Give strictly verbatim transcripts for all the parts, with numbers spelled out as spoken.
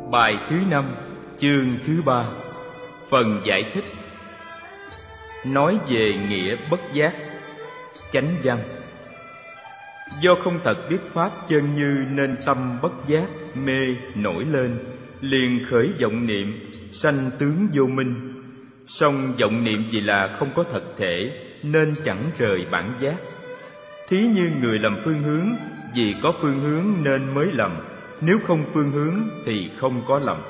Bài thứ năm, chương thứ ba. Phần giải thích. Nói về nghĩa bất giác. Chánh văn. Do không thật biết pháp chân như nên tâm bất giác mê nổi lên, liền khởi vọng niệm, sanh tướng vô minh. Song vọng niệm vì là không có thật thể nên chẳng rời bản giác. Thí như người lầm phương hướng, vì có phương hướng nên mới lầm, nếu không phương hướng thì không có lầm.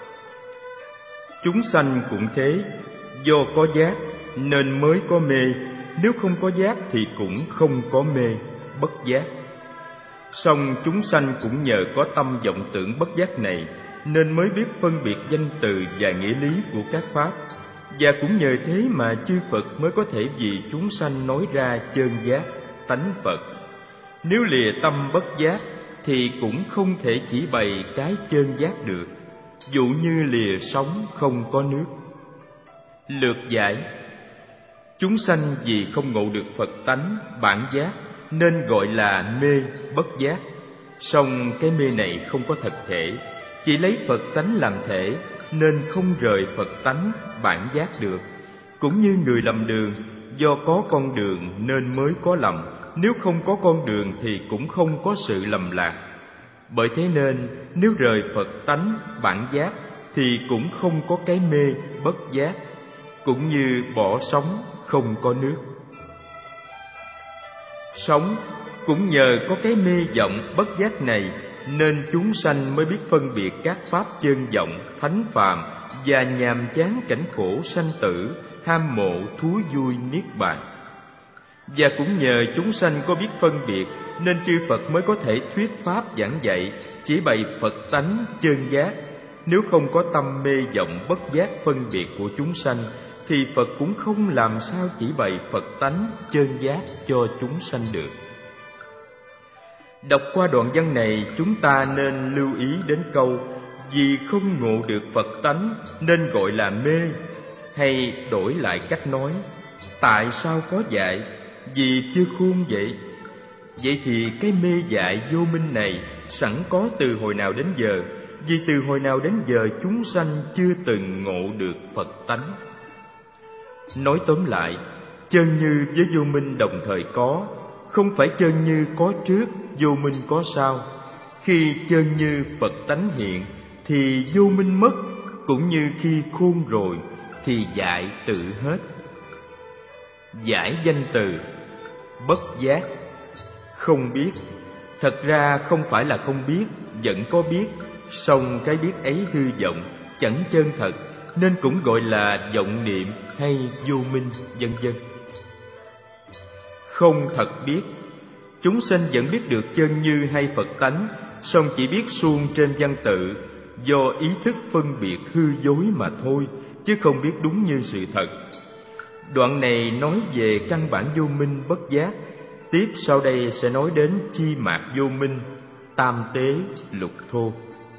Chúng sanh cũng thế, do có giác nên mới có mê, nếu không có giác thì cũng không có mê, bất giác. Song chúng sanh cũng nhờ có tâm vọng tưởng bất giác này nên mới biết phân biệt danh từ và nghĩa lý của các pháp, và cũng nhờ thế mà chư Phật mới có thể vì chúng sanh nói ra chân giác, tánh Phật. Nếu lìa tâm bất giác thì cũng không thể chỉ bày cái chân giác được, dụ như lìa sóng không có nước. Lược giải. Chúng sanh vì không ngộ được Phật tánh, bản giác nên gọi là mê, bất giác. Song cái mê này không có thật thể, chỉ lấy Phật tánh làm thể nên không rời Phật tánh, bản giác được. Cũng như người lầm đường, do có con đường nên mới có lầm, nếu không có con đường thì cũng không có sự lầm lạc. Bởi thế nên nếu rời Phật tánh, bản giác thì cũng không có cái mê, bất giác. Cũng như bỏ sóng không có nước. Sóng cũng nhờ có cái mê vọng bất giác này nên chúng sanh mới biết phân biệt các pháp chân vọng, thánh phàm và nhàm chán cảnh khổ sanh tử, ham mộ thú vui niết bàn. Và cũng nhờ chúng sanh có biết phân biệt nên chư Phật mới có thể thuyết pháp giảng dạy, chỉ bày Phật tánh chân giác. Nếu không có tâm mê vọng bất giác phân biệt của chúng sanh thì Phật cũng không làm sao chỉ bày Phật tánh chân giác cho chúng sanh được. Đọc qua đoạn văn này, chúng ta nên lưu ý đến câu vì không ngộ được Phật tánh nên gọi là mê, hay đổi lại cách nói, tại sao có dạy? Vì chưa khuôn vậy. Vậy thì cái mê dại vô minh này sẵn có từ hồi nào đến giờ, vì từ hồi nào đến giờ chúng sanh chưa từng ngộ được Phật tánh. Nói tóm lại, chân như với vô minh đồng thời có, không phải chân như có trước, vô minh có sau. Khi chân như Phật tánh hiện thì vô minh mất, cũng như khi khôn rồi thì dại tự hết. Giải danh từ bất giác. Không biết, thật ra không phải là không biết, vẫn có biết, song cái biết ấy hư vọng, chẳng chân thật, nên cũng gọi là vọng niệm hay vô minh, vân vân. Không thật biết, chúng sanh vẫn biết được chân như hay Phật tánh, song chỉ biết suông trên văn tự, do ý thức phân biệt hư dối mà thôi, chứ không biết đúng như sự thật. Đoạn này nói về căn bản vô minh bất giác. Tiếp sau đây sẽ nói đến chi mạt vô minh, tam tế, lục thô.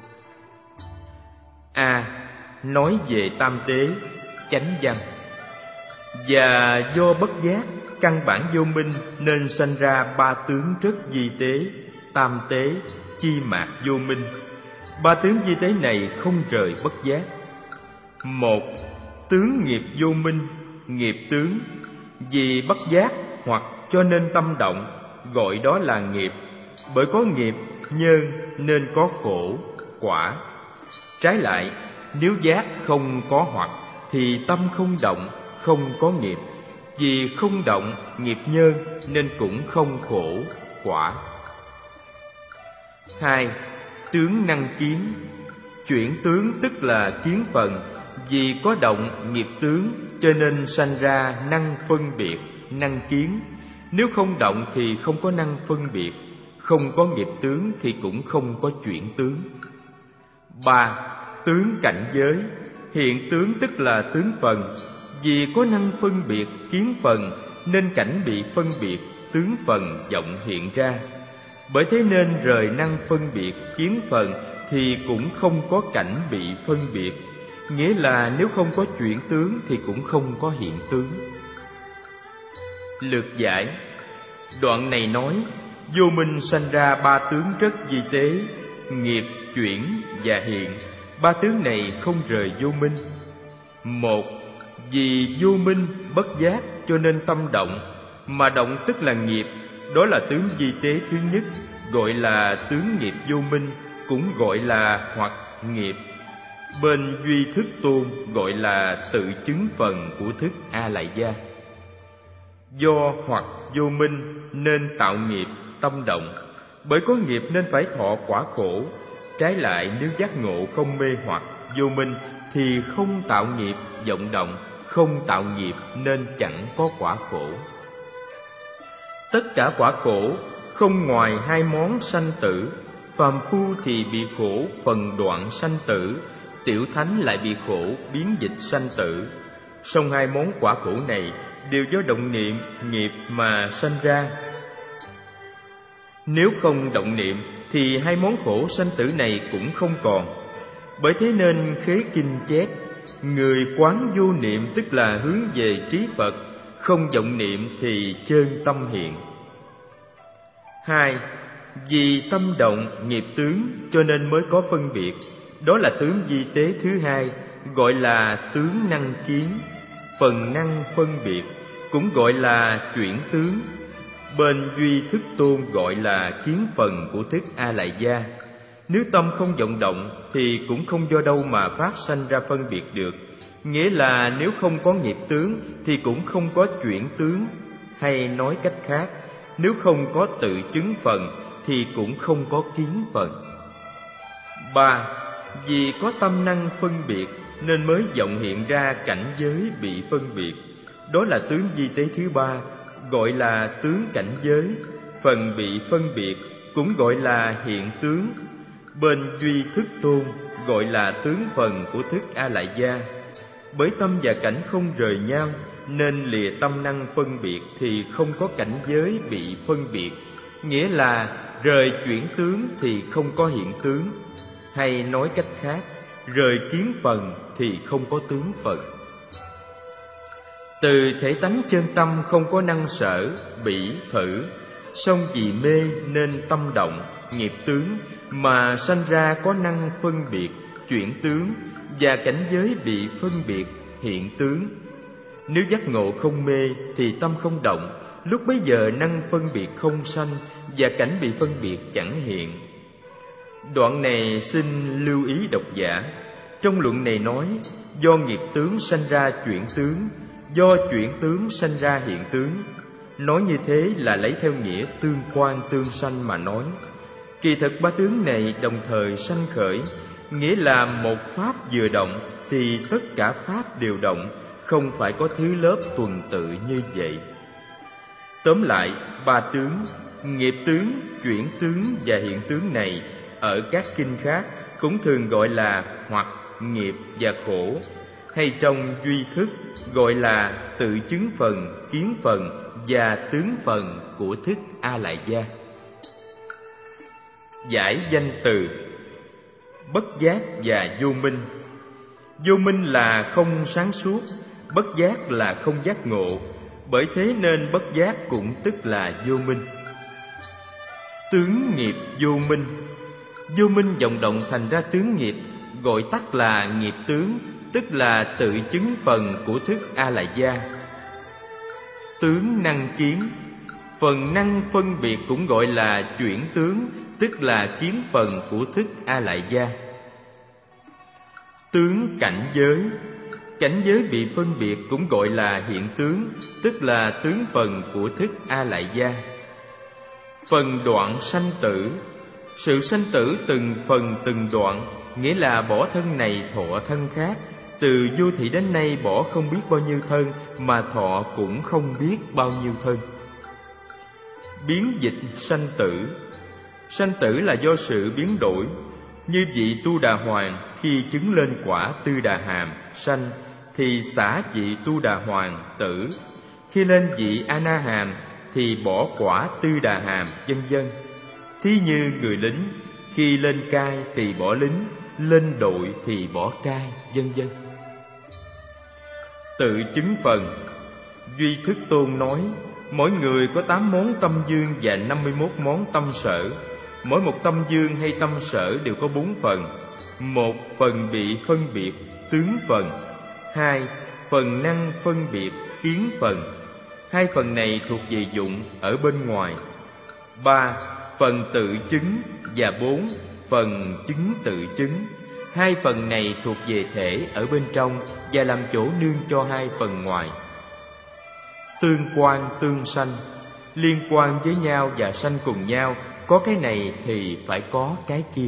A. Nói về tam tế, chánh văn. Và do bất giác, căn bản vô minh nên sanh ra ba tướng rất vi tế, tam tế, chi mạt vô minh. Ba tướng vi tế này không rời bất giác. Một. Tướng nghiệp vô minh, nghiệp tướng. Vì bất giác hoặc cho nên tâm động, gọi đó là nghiệp. Bởi có nghiệp, nhân nên có khổ, quả. Trái lại, nếu giác không có hoặc thì tâm không động, không có nghiệp. Vì không động, nghiệp nhân nên cũng không khổ, quả. Hai. Tướng năng kiến. Chuyển tướng tức là kiến phần. Vì có động nghiệp tướng cho nên sanh ra năng phân biệt, năng kiến. Nếu không động thì không có năng phân biệt, không có nghiệp tướng thì cũng không có chuyển tướng. Ba. Tướng cảnh giới. Hiện tướng tức là tướng phần. Vì có năng phân biệt kiến phần nên cảnh bị phân biệt, tướng phần vọng hiện ra. Bởi thế nên rời năng phân biệt kiến phần thì cũng không có cảnh bị phân biệt. Nghĩa là nếu không có chuyển tướng thì cũng không có hiện tướng. Lược giải. Đoạn này nói vô minh sanh ra ba tướng rất vi tế, nghiệp, chuyển và hiện. ba tướng này không rời vô minh. Một, vì vô minh bất giác cho nên tâm động, mà động tức là nghiệp, đó là tướng vi tế thứ nhất, gọi là tướng nghiệp vô minh, cũng gọi là hoặc nghiệp. Bên duy thức tôn gọi là tự chứng phần của thức A Lại Gia. Do hoặc vô minh nên tạo nghiệp tâm động, bởi có nghiệp nên phải thọ quả khổ. Trái lại, nếu giác ngộ không mê hoặc vô minh thì không tạo nghiệp vọng động, không tạo nghiệp nên chẳng có quả khổ. Tất cả quả khổ không ngoài hai món sanh tử. Phàm phu thì bị khổ phần đoạn sanh tử, tiểu thánh lại bị khổ biến dịch sanh tử. Song hai món quả khổ này đều do động niệm nghiệp mà sanh ra. Nếu không động niệm thì hai món khổ sanh tử này cũng không còn. Bởi thế nên Khế Kinh chép: người quán vô niệm tức là hướng về trí Phật, không vọng niệm thì chơn tâm hiện. Hai, vì tâm động nghiệp tướng cho nên mới có phân biệt, đó là tướng vi tế thứ hai, gọi là tướng năng kiến, phần năng phân biệt, cũng gọi là chuyển tướng. Bên duy thức tôn gọi là kiến phần của thức A Lại Gia. Nếu tâm không vọng động thì cũng không do đâu mà phát sanh ra phân biệt được. Nghĩa là nếu không có nghiệp tướng thì cũng không có chuyển tướng. Hay nói cách khác, nếu không có tự chứng phần thì cũng không có kiến phần. Ba, vì có tâm năng phân biệt nên mới vọng hiện ra cảnh giới bị phân biệt. Đó là tướng vi tế thứ ba, gọi là tướng cảnh giới. Phần bị phân biệt cũng gọi là hiện tướng. Bên duy thức tôn gọi là tướng phần của thức A Lại Gia. Bởi tâm và cảnh không rời nhau nên lìa tâm năng phân biệt thì không có cảnh giới bị phân biệt. Nghĩa là rời chuyển tướng thì không có hiện tướng. Hay nói cách khác, rời kiến phần thì không có tướng phần. Từ thể tánh chân tâm không có năng sở, bỉ, thử, song vì mê nên tâm động, nghiệp tướng, mà sanh ra có năng phân biệt, chuyển tướng, và cảnh giới bị phân biệt, hiện tướng. Nếu giác ngộ không mê thì tâm không động, lúc bấy giờ năng phân biệt không sanh, và cảnh bị phân biệt chẳng hiện. Đoạn này xin lưu ý độc giả. Trong luận này nói, do nghiệp tướng sanh ra chuyển tướng, do chuyển tướng sanh ra hiện tướng. Nói như thế là lấy theo nghĩa tương quan tương sanh mà nói. Kỳ thực ba tướng này đồng thời sanh khởi, nghĩa là một pháp vừa động thì tất cả pháp đều động, không phải có thứ lớp tuần tự như vậy. Tóm lại, ba tướng, nghiệp tướng, chuyển tướng và hiện tướng này ở các kinh khác cũng thường gọi là hoặc, nghiệp và khổ, hay trong duy thức gọi là tự chứng phần, kiến phần và tướng phần của thức A Lại Gia. Giải danh từ bất giác và vô minh. Vô minh là không sáng suốt, bất giác là không giác ngộ, bởi thế nên bất giác cũng tức là vô minh. Tướng nghiệp vô minh. Vô minh vọng động thành ra tướng nghiệp, gọi tắt là nghiệp tướng, tức là tự chứng phần của thức A Lại Gia. Tướng năng kiến. Phần năng phân biệt cũng gọi là chuyển tướng, tức là kiến phần của thức A Lại Gia. Tướng cảnh giới. Cảnh giới bị phân biệt cũng gọi là hiện tướng, tức là tướng phần của thức A Lại Gia. Phần đoạn sanh tử. Sự sanh tử từng phần từng đoạn, nghĩa là bỏ thân này thọ thân khác. Từ vô thị đến nay bỏ không biết bao nhiêu thân, mà thọ cũng không biết bao nhiêu thân. Biến dịch sanh tử. Sanh tử là do sự biến đổi. Như vị Tu Đà Hoàng khi chứng lên quả Tư Đà Hàm sanh, thì xả vị Tu Đà Hoàng tử. Khi lên vị A Na Hàm thì bỏ quả Tư Đà Hàm, vân vân. Thí như người lính, khi lên cai thì bỏ lính, lên đội thì bỏ cai, vân vân. Tự chứng phần. Duy Thức Tôn nói, mỗi người có tám món tâm dương và năm mươi mốt món tâm sở. Mỗi một tâm dương hay tâm sở đều có bốn phần. một phần bị phân biệt tướng phần, hai phần năng phân biệt kiến phần. Hai phần này thuộc về dụng ở bên ngoài. Ba phần tự chứng và bốn phần chứng tự chứng. Hai phần này thuộc về thể ở bên trong và làm chỗ nương cho hai phần ngoài. Tương quan tương sanh, liên quan với nhau và sanh cùng nhau, có cái này thì phải có cái kia.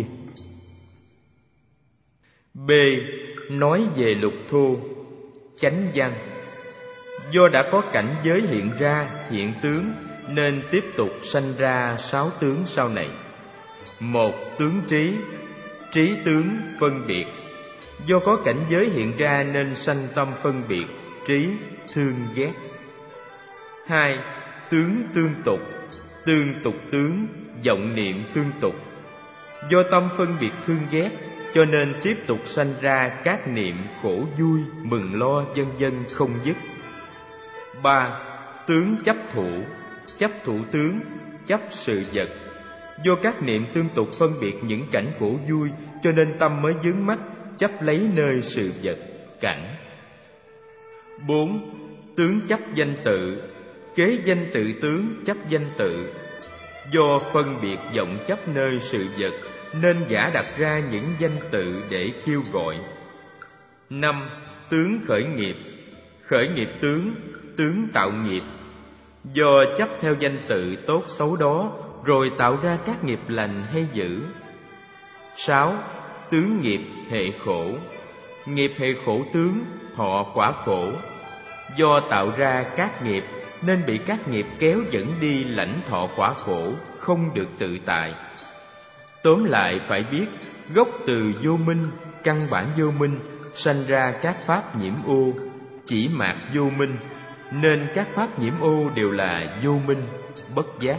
B. Nói về lục thu. Chánh văn. Do đã có cảnh giới hiện ra, hiện tướng, nên tiếp tục sanh ra sáu tướng sau này. Một, tướng trí. Trí tướng phân biệt. Do có cảnh giới hiện ra nên sanh tâm phân biệt, trí, thương ghét. Hai, tướng tương tục. Tương tục tướng, vọng niệm tương tục. Do tâm phân biệt thương ghét, cho nên tiếp tục sanh ra các niệm khổ vui, mừng lo vân vân không dứt. Ba, tướng chấp thủ. Chấp thủ tướng, chấp sự vật. Do các niệm tương tục phân biệt những cảnh khổ vui, cho nên tâm mới vướng mắc chấp lấy nơi sự vật, cảnh. Bốn, tướng chấp danh tự. Kế danh tự tướng, chấp danh tự. Do phân biệt vọng chấp nơi sự vật, nên giả đặt ra những danh tự để kêu gọi. Năm, tướng khởi nghiệp. Khởi nghiệp tướng, tướng tạo nghiệp. Do chấp theo danh tự tốt xấu đó, rồi tạo ra các nghiệp lành hay dữ. Sáu, tướng nghiệp hệ khổ. Nghiệp hệ khổ tướng, thọ quả khổ. Do tạo ra các nghiệp, nên bị các nghiệp kéo dẫn đi lãnh thọ quả khổ, không được tự tại. Tóm lại phải biết, gốc từ vô minh, căn bản vô minh, sanh ra các pháp nhiễm ô, chỉ mạt vô minh, nên các pháp nhiễm ô đều là vô minh, bất giác.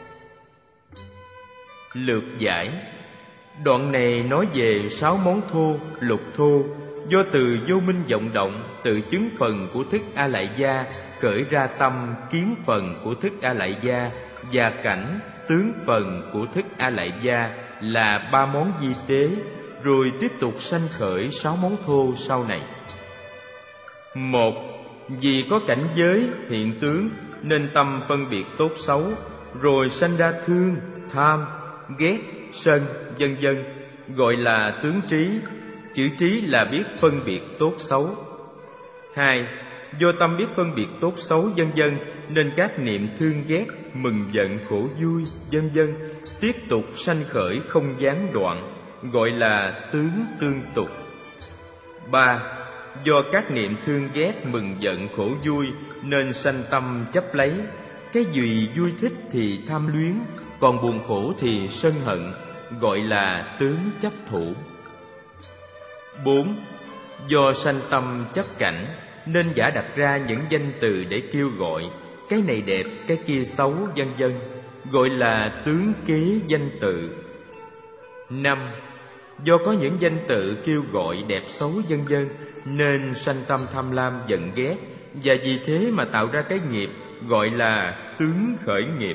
Lược giải. Đoạn này nói về sáu món thô, lục thô, do từ vô minh vọng động, tự chứng phần của thức A Lại Gia, khởi ra tâm kiến phần của thức A Lại Gia và cảnh tướng phần của thức A Lại Gia là ba món vi tế, rồi tiếp tục sanh khởi sáu món thô sau này. Một, vì có cảnh giới hiện tướng nên tâm phân biệt tốt xấu, rồi sanh ra thương, tham, ghét, sân, vân vân, gọi là tướng trí. Chữ trí là biết phân biệt tốt xấu. Hai, do tâm biết phân biệt tốt xấu vân vân, nên các niệm thương ghét, mừng giận, khổ vui, vân vân tiếp tục sanh khởi không gián đoạn, gọi là tướng tương tục. Ba, do các niệm thương ghét, mừng giận, khổ vui, nên sanh tâm chấp lấy. Cái gì vui thích thì tham luyến, còn buồn khổ thì sân hận, gọi là tướng chấp thủ. Bốn, do sanh tâm chấp cảnh, nên giả đặt ra những danh từ để kêu gọi, cái này đẹp, cái kia xấu, vân vân, gọi là tướng kế danh tự. Năm, do có những danh tự kêu gọi đẹp xấu vân vân, nên sanh tâm tham lam giận ghét, và vì thế mà tạo ra cái nghiệp, gọi là tướng khởi nghiệp.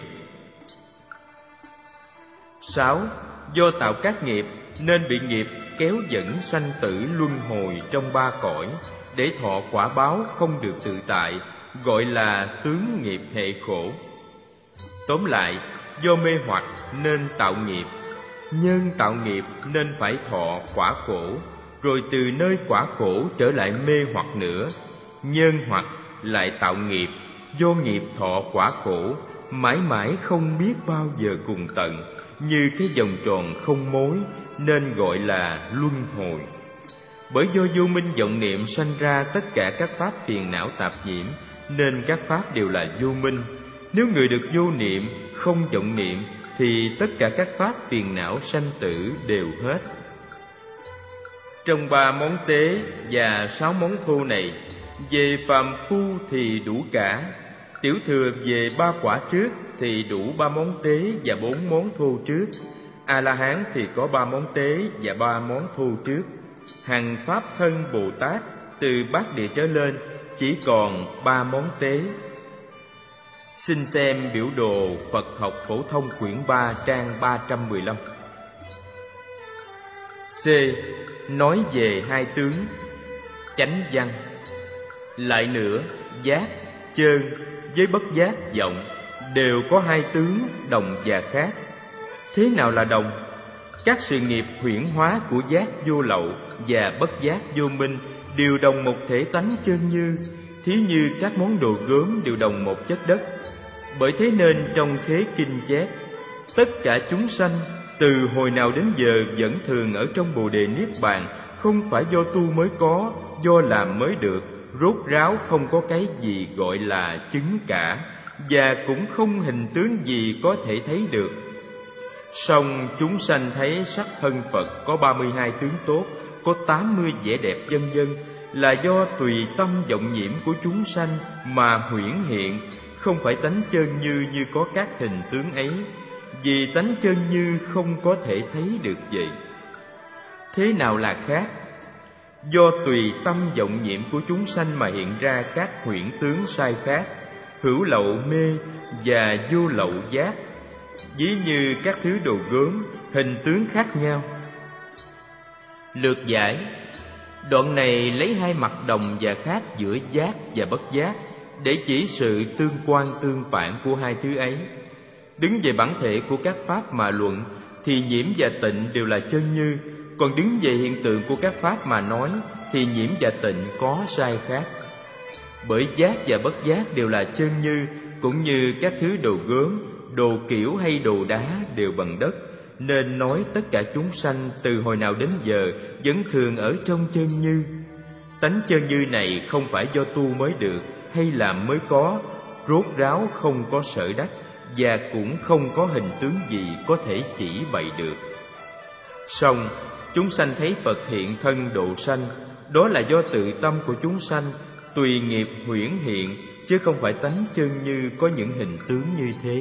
Sáu, do tạo các nghiệp nên bị nghiệp kéo dẫn sanh tử luân hồi trong ba cõi, để thọ quả báo không được tự tại, gọi là tướng nghiệp hệ khổ. Tóm lại, do mê hoặc nên tạo nghiệp, nhân tạo nghiệp nên phải thọ quả khổ, rồi từ nơi quả khổ trở lại mê hoặc nữa, nhân hoặc lại tạo nghiệp, do nghiệp thọ quả khổ, mãi mãi không biết bao giờ cùng tận, như cái vòng tròn không mối, nên gọi là luân hồi. Bởi do vô minh vọng niệm sanh ra tất cả các pháp phiền não tạp nhiễm, nên các pháp đều là vô minh. Nếu người được vô niệm, không vọng niệm, thì tất cả các pháp phiền não sanh tử đều hết. Trong ba món tế và sáu món thô này, về phàm phu thì đủ cả, tiểu thừa về ba quả trước thì đủ ba món tế và bốn món thô trước, A La Hán thì có ba món tế và ba món thô trước. Hằng pháp thân Bồ Tát từ bát địa trở lên chỉ còn ba món tế. Xin xem biểu đồ Phật học phổ thông quyển ba trang ba trăm mười lăm. C. Nói về hai tướng. Chánh văn. Lại nữa, giác, chơn với bất giác vọng đều có hai tướng đồng và khác. Thế nào là đồng? Các sự nghiệp huyễn hóa của giác vô lậu và bất giác vô minh đều đồng một thể tánh chân như, thí như các món đồ gốm đều đồng một chất đất. Bởi thế nên trong Khế Kinh chép, tất cả chúng sanh từ hồi nào đến giờ vẫn thường ở trong Bồ Đề Niết Bàn, không phải do tu mới có, do làm mới được, rốt ráo không có cái gì gọi là chứng cả, và cũng không hình tướng gì có thể thấy được. Song chúng sanh thấy sắc thân Phật có ba mươi hai tướng tốt, có tám mươi vẻ đẹp vân vân, là do tùy tâm vọng nhiễm của chúng sanh mà huyễn hiện, không phải tánh chân như như có các hình tướng ấy, vì tánh chân như không có thể thấy được vậy. Thế nào là khác? Do tùy tâm vọng nhiễm của chúng sanh mà hiện ra các huyễn tướng sai khác, hữu lậu mê và vô lậu giác, ví như các thứ đồ gốm, hình tướng khác nhau. Lược giải. Đoạn này lấy hai mặt đồng và khác giữa giác và bất giác để chỉ sự tương quan tương phản của hai thứ ấy. Đứng về bản thể của các pháp mà luận thì nhiễm và tịnh đều là chân như, còn đứng về hiện tượng của các pháp mà nói thì nhiễm và tịnh có sai khác. Bởi giác và bất giác đều là chân như, cũng như các thứ đồ gốm, đồ kiểu hay đồ đá đều bằng đất, nên nói tất cả chúng sanh từ hồi nào đến giờ vẫn thường ở trong chân như. Tánh chân như này không phải do tu mới được hay làm mới có, rốt ráo không có sở đắc, và cũng không có hình tướng gì có thể chỉ bày được. Song chúng sanh thấy Phật hiện thân độ sanh, đó là do tự tâm của chúng sanh tùy nghiệp huyễn hiện, chứ không phải tánh chân như có những hình tướng như thế.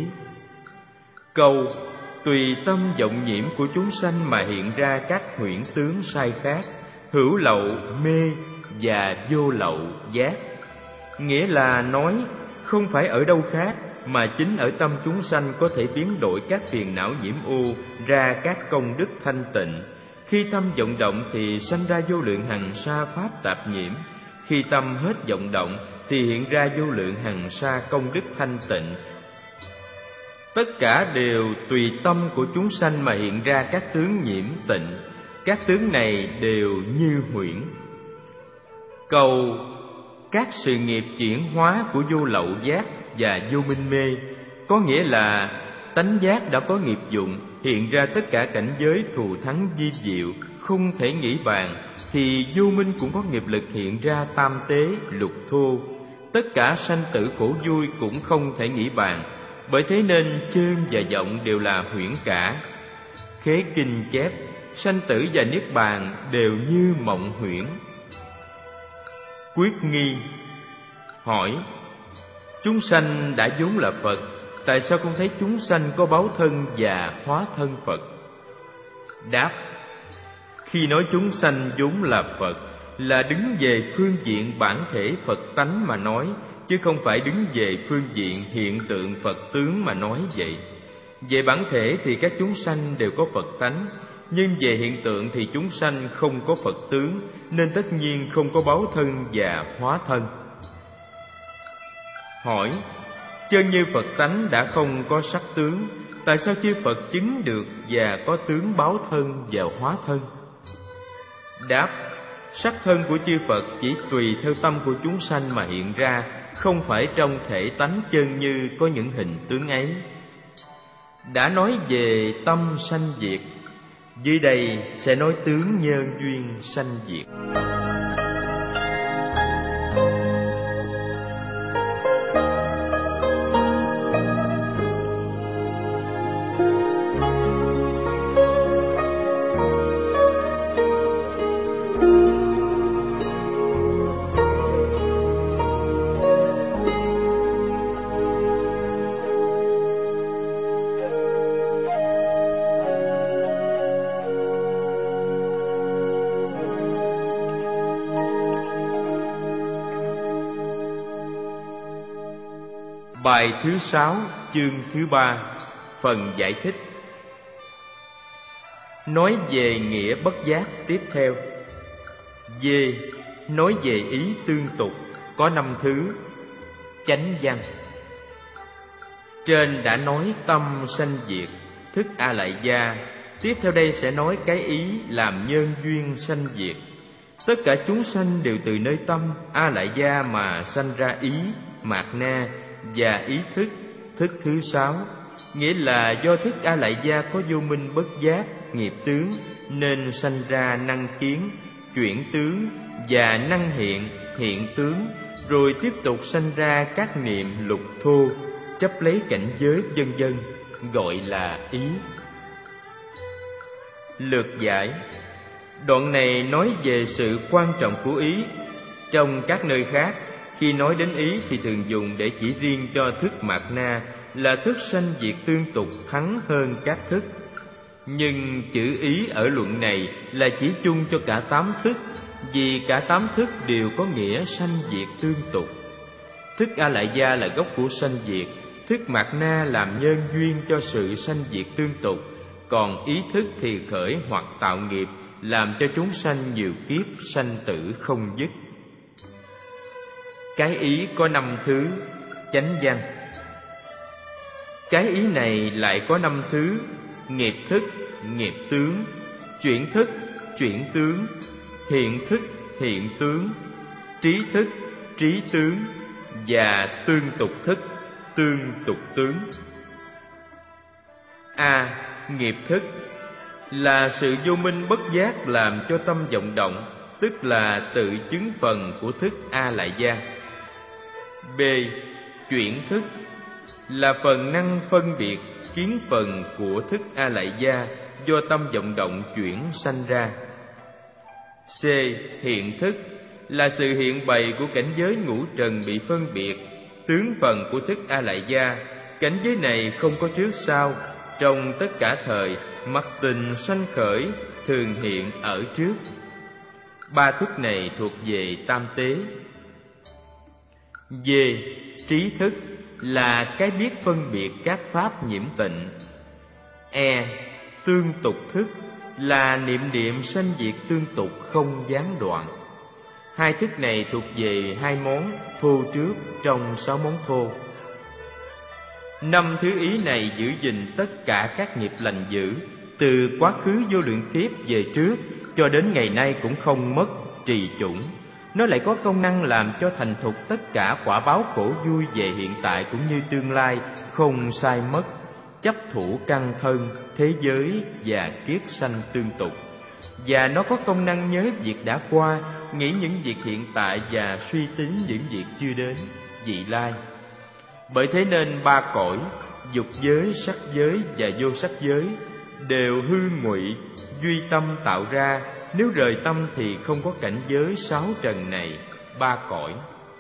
Câu tùy tâm vọng nhiễm của chúng sanh mà hiện ra các huyễn tướng sai khác, hữu lậu mê và vô lậu giác, nghĩa là nói không phải ở đâu khác mà chính ở tâm chúng sanh có thể biến đổi các phiền não nhiễm ô ra các công đức thanh tịnh. Khi tâm vọng động thì sanh ra vô lượng hằng sa pháp tạp nhiễm, khi tâm hết vọng động thì hiện ra vô lượng hằng sa công đức thanh tịnh. Tất cả đều tùy tâm của chúng sanh mà hiện ra các tướng nhiễm tịnh, các tướng này đều như huyễn. Câu các sự nghiệp chuyển hóa của vô lậu giác và vô minh mê có nghĩa là tánh giác đã có nghiệp dụng, hiện ra tất cả cảnh giới thù thắng vi diệu không thể nghĩ bàn, thì vô minh cũng có nghiệp lực hiện ra tam tế lục thô, tất cả sanh tử khổ vui cũng không thể nghĩ bàn. Bởi thế nên chơn và vọng đều là huyễn cả. Khế Kinh chép sanh tử và niết bàn đều như mộng huyễn. Quyết nghi. Hỏi: chúng sanh đã vốn là Phật, tại sao không thấy chúng sanh có báo thân và hóa thân Phật? Đáp: khi nói chúng sanh vốn là Phật là đứng về phương diện bản thể Phật tánh mà nói, chứ không phải đứng về phương diện hiện tượng Phật tướng mà nói vậy. Về bản thể thì các chúng sanh đều có Phật tánh, nhưng về hiện tượng thì chúng sanh không có Phật tướng, nên tất nhiên không có báo thân và hóa thân. Hỏi: chân như Phật tánh đã không có sắc tướng, tại sao chư Phật chứng được và có tướng báo thân và hóa thân? Đáp: sắc thân của chư Phật chỉ tùy theo tâm của chúng sanh mà hiện ra, không phải trong thể tánh chân như có những hình tướng ấy. Đã nói về tâm sanh diệt, dưới đây sẽ nói tướng nhân duyên sanh diệt. Bài thứ sáu, chương thứ ba, phần giải thích. nói về nghĩa bất giác tiếp theo. D. Nói về ý tương tục, có năm thứ. Chánh văn. Trên đã nói tâm sanh diệt, thức A Lại Gia. Tiếp theo đây sẽ nói cái ý làm nhân duyên sanh diệt. Tất cả chúng sanh đều từ nơi tâm A Lại Gia mà sanh ra ý, mạt na và ý thức, thức thứ sáu. Nghĩa là do thức A Lại Gia có vô minh bất giác, nghiệp tướng, nên sanh ra năng kiến, chuyển tướng và năng hiện, hiện tướng, rồi tiếp tục sanh ra các niệm lục thô, chấp lấy cảnh giới vân vân, gọi là ý. Lược giải. Đoạn này nói về sự quan trọng của ý. Trong các nơi khác, khi nói đến ý thì thường dùng để chỉ riêng cho thức mạt na, là thức sanh diệt tương tục thắng hơn các thức. Nhưng chữ ý ở luận này là chỉ chung cho cả tám thức, vì cả tám thức đều có nghĩa sanh diệt tương tục. Thức A Lại Gia là gốc của sanh diệt, thức mạt na làm nhân duyên cho sự sanh diệt tương tục, còn ý thức thì khởi hoặc tạo nghiệp, làm cho chúng sanh nhiều kiếp sanh tử không dứt. Cái ý có năm thứ. Chánh văn. Cái ý này lại có năm thứ: nghiệp thức, nghiệp tướng, chuyển thức, chuyển tướng, hiện thức, hiện tướng, trí thức, trí tướng và tương tục thức, tương tục tướng. A. Nghiệp thức là sự vô minh bất giác làm cho tâm vọng động, tức là tự chứng phần của thức A Lại Gia. B. Chuyển thức là phần năng phân biệt kiến phần của thức A Lại Gia do tâm vọng động chuyển sanh ra. C. Hiện thức là sự hiện bày của cảnh giới ngũ trần bị phân biệt, tướng phần của thức A Lại Gia. Cảnh giới này không có trước sau, trong tất cả thời, mặc tình sanh khởi, thường hiện ở trước. Ba thức này thuộc về tam tế. D. Trí thức là cái biết phân biệt các pháp nhiễm tịnh. E. Tương tục thức là niệm niệm sanh diệt tương tục không gián đoạn. Hai thức này thuộc về hai món thô trước trong sáu món thô. Năm thứ ý này giữ gìn tất cả các nghiệp lành dữ, từ quá khứ vô lượng kiếp về trước cho đến ngày nay cũng không mất, trì chủng. Nó lại có công năng làm cho thành thục tất cả quả báo khổ vui về hiện tại cũng như tương lai, không sai mất, chấp thủ căn thân, thế giới và kiết sanh tương tục. Và nó có công năng nhớ việc đã qua, nghĩ những việc hiện tại và suy tính những việc chưa đến, vị lai. Bởi thế nên ba cõi, dục giới, sắc giới và vô sắc giới đều hư ngụy, duy tâm tạo ra. Nếu rời tâm thì không có cảnh giới sáu trần này, ba cõi.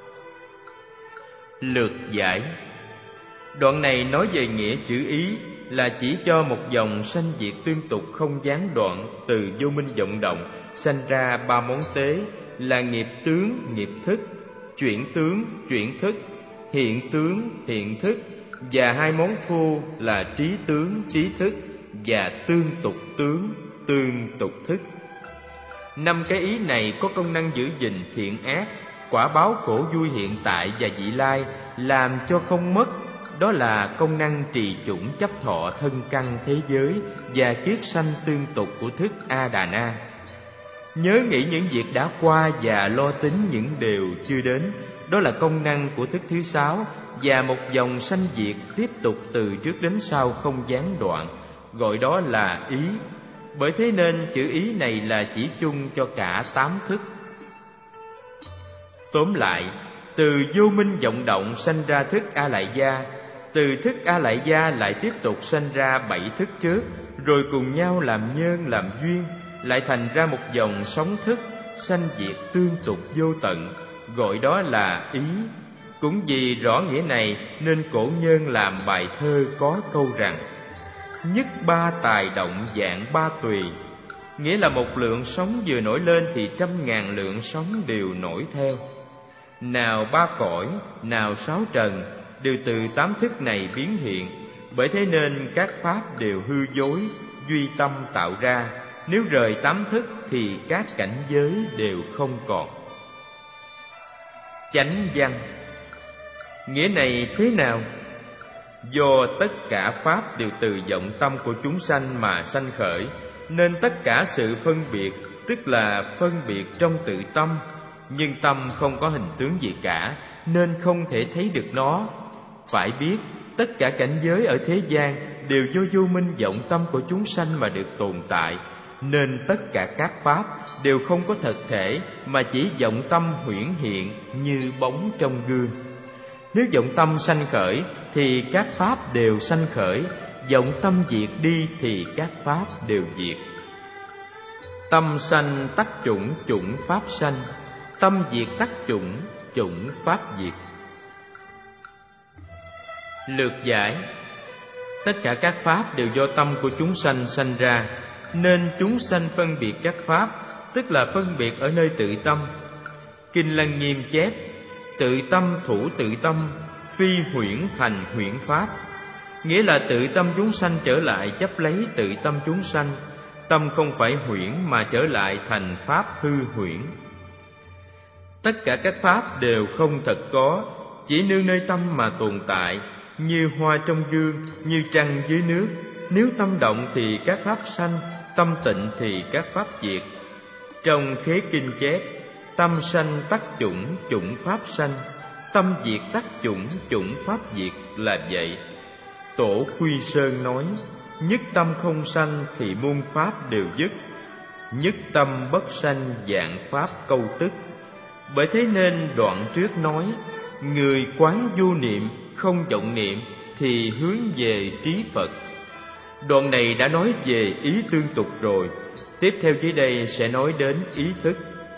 Lược giải. Đoạn này nói về nghĩa chữ ý là chỉ cho một dòng sanh diệt tương tục không gián đoạn, từ vô minh vọng động sanh ra ba món tế là nghiệp tướng, nghiệp thức, chuyển tướng, chuyển thức, hiện tướng, hiện thức, và hai món thô là trí tướng, trí thức và tương tục tướng, tương tục thức. Năm cái ý này có công năng giữ gìn thiện ác, quả báo khổ vui hiện tại và vị lai, làm cho không mất. Đó là công năng trì chủng chấp thọ thân căn thế giới và kiết sanh tương tục của thức A Đà Na. Nhớ nghĩ những việc đã qua và lo tính những điều chưa đến. Đó là công năng của thức thứ sáu, và một dòng sanh diệt tiếp tục từ trước đến sau không gián đoạn, gọi đó là ý. Bởi thế nên chữ ý này là chỉ chung cho cả tám thức. Tóm lại, từ vô minh vọng động sanh ra thức A Lại Gia, từ thức A Lại Gia lại tiếp tục sanh ra bảy thức trước, rồi cùng nhau làm nhân làm duyên, lại thành ra một dòng sóng thức sanh diệt tương tục vô tận, gọi đó là ý. Cũng vì rõ nghĩa này nên cổ nhân làm bài thơ có câu rằng: nhất ba tài động dạng ba tùy, nghĩa là một lượng sóng vừa nổi lên thì trăm ngàn lượng sóng đều nổi theo. Nào ba cõi, nào sáu trần đều từ tám thức này biến hiện. Bởi thế nên các pháp đều hư dối, duy tâm tạo ra, nếu rời tám thức thì các cảnh giới đều không còn. Chánh văn nghĩa này thế nào? Do tất cả pháp đều từ vọng tâm của chúng sanh mà sanh khởi, nên tất cả sự phân biệt, tức là phân biệt trong tự tâm, nhưng tâm không có hình tướng gì cả, nên không thể thấy được nó. Phải biết, tất cả cảnh giới ở thế gian đều do vô minh vọng tâm của chúng sanh mà được tồn tại, nên tất cả các pháp đều không có thật thể, mà chỉ vọng tâm huyễn hiện như bóng trong gương. Nếu vọng tâm sanh khởi thì các pháp đều sanh khởi, vọng tâm diệt đi thì các pháp đều diệt. Tâm sanh tắc chủng, chủng pháp sanh; tâm diệt tắc chủng, chủng pháp diệt. Lược giải: tất cả các pháp đều do tâm của chúng sanh sanh ra, nên chúng sanh phân biệt các pháp, tức là phân biệt ở nơi tự tâm. Kinh Lăng Nghiêm chép: tự tâm thủ tự tâm, phi huyễn thành huyễn pháp. Nghĩa là tự tâm chúng sanh trở lại chấp lấy tự tâm chúng sanh, tâm không phải huyễn mà trở lại thành pháp hư huyễn. Tất cả các pháp đều không thật có, chỉ nương nơi tâm mà tồn tại, như hoa trong gương, như trăng dưới nước. Nếu tâm động thì các pháp sanh, tâm tịnh thì các pháp diệt. Trong Khế Kinh chép: tâm sanh tắc chủng, chủng pháp sanh; tâm diệt tắc chủng, chủng pháp diệt là vậy. Tổ Quy Sơn nói: nhất tâm không sanh thì muôn pháp đều dứt, nhất tâm bất sanh vạn pháp câu tức. Bởi thế nên đoạn trước nói: người quán vô niệm, không vọng niệm thì hướng về trí Phật. Đoạn này đã nói về ý tương tục rồi, tiếp theo dưới đây sẽ nói đến ý thức.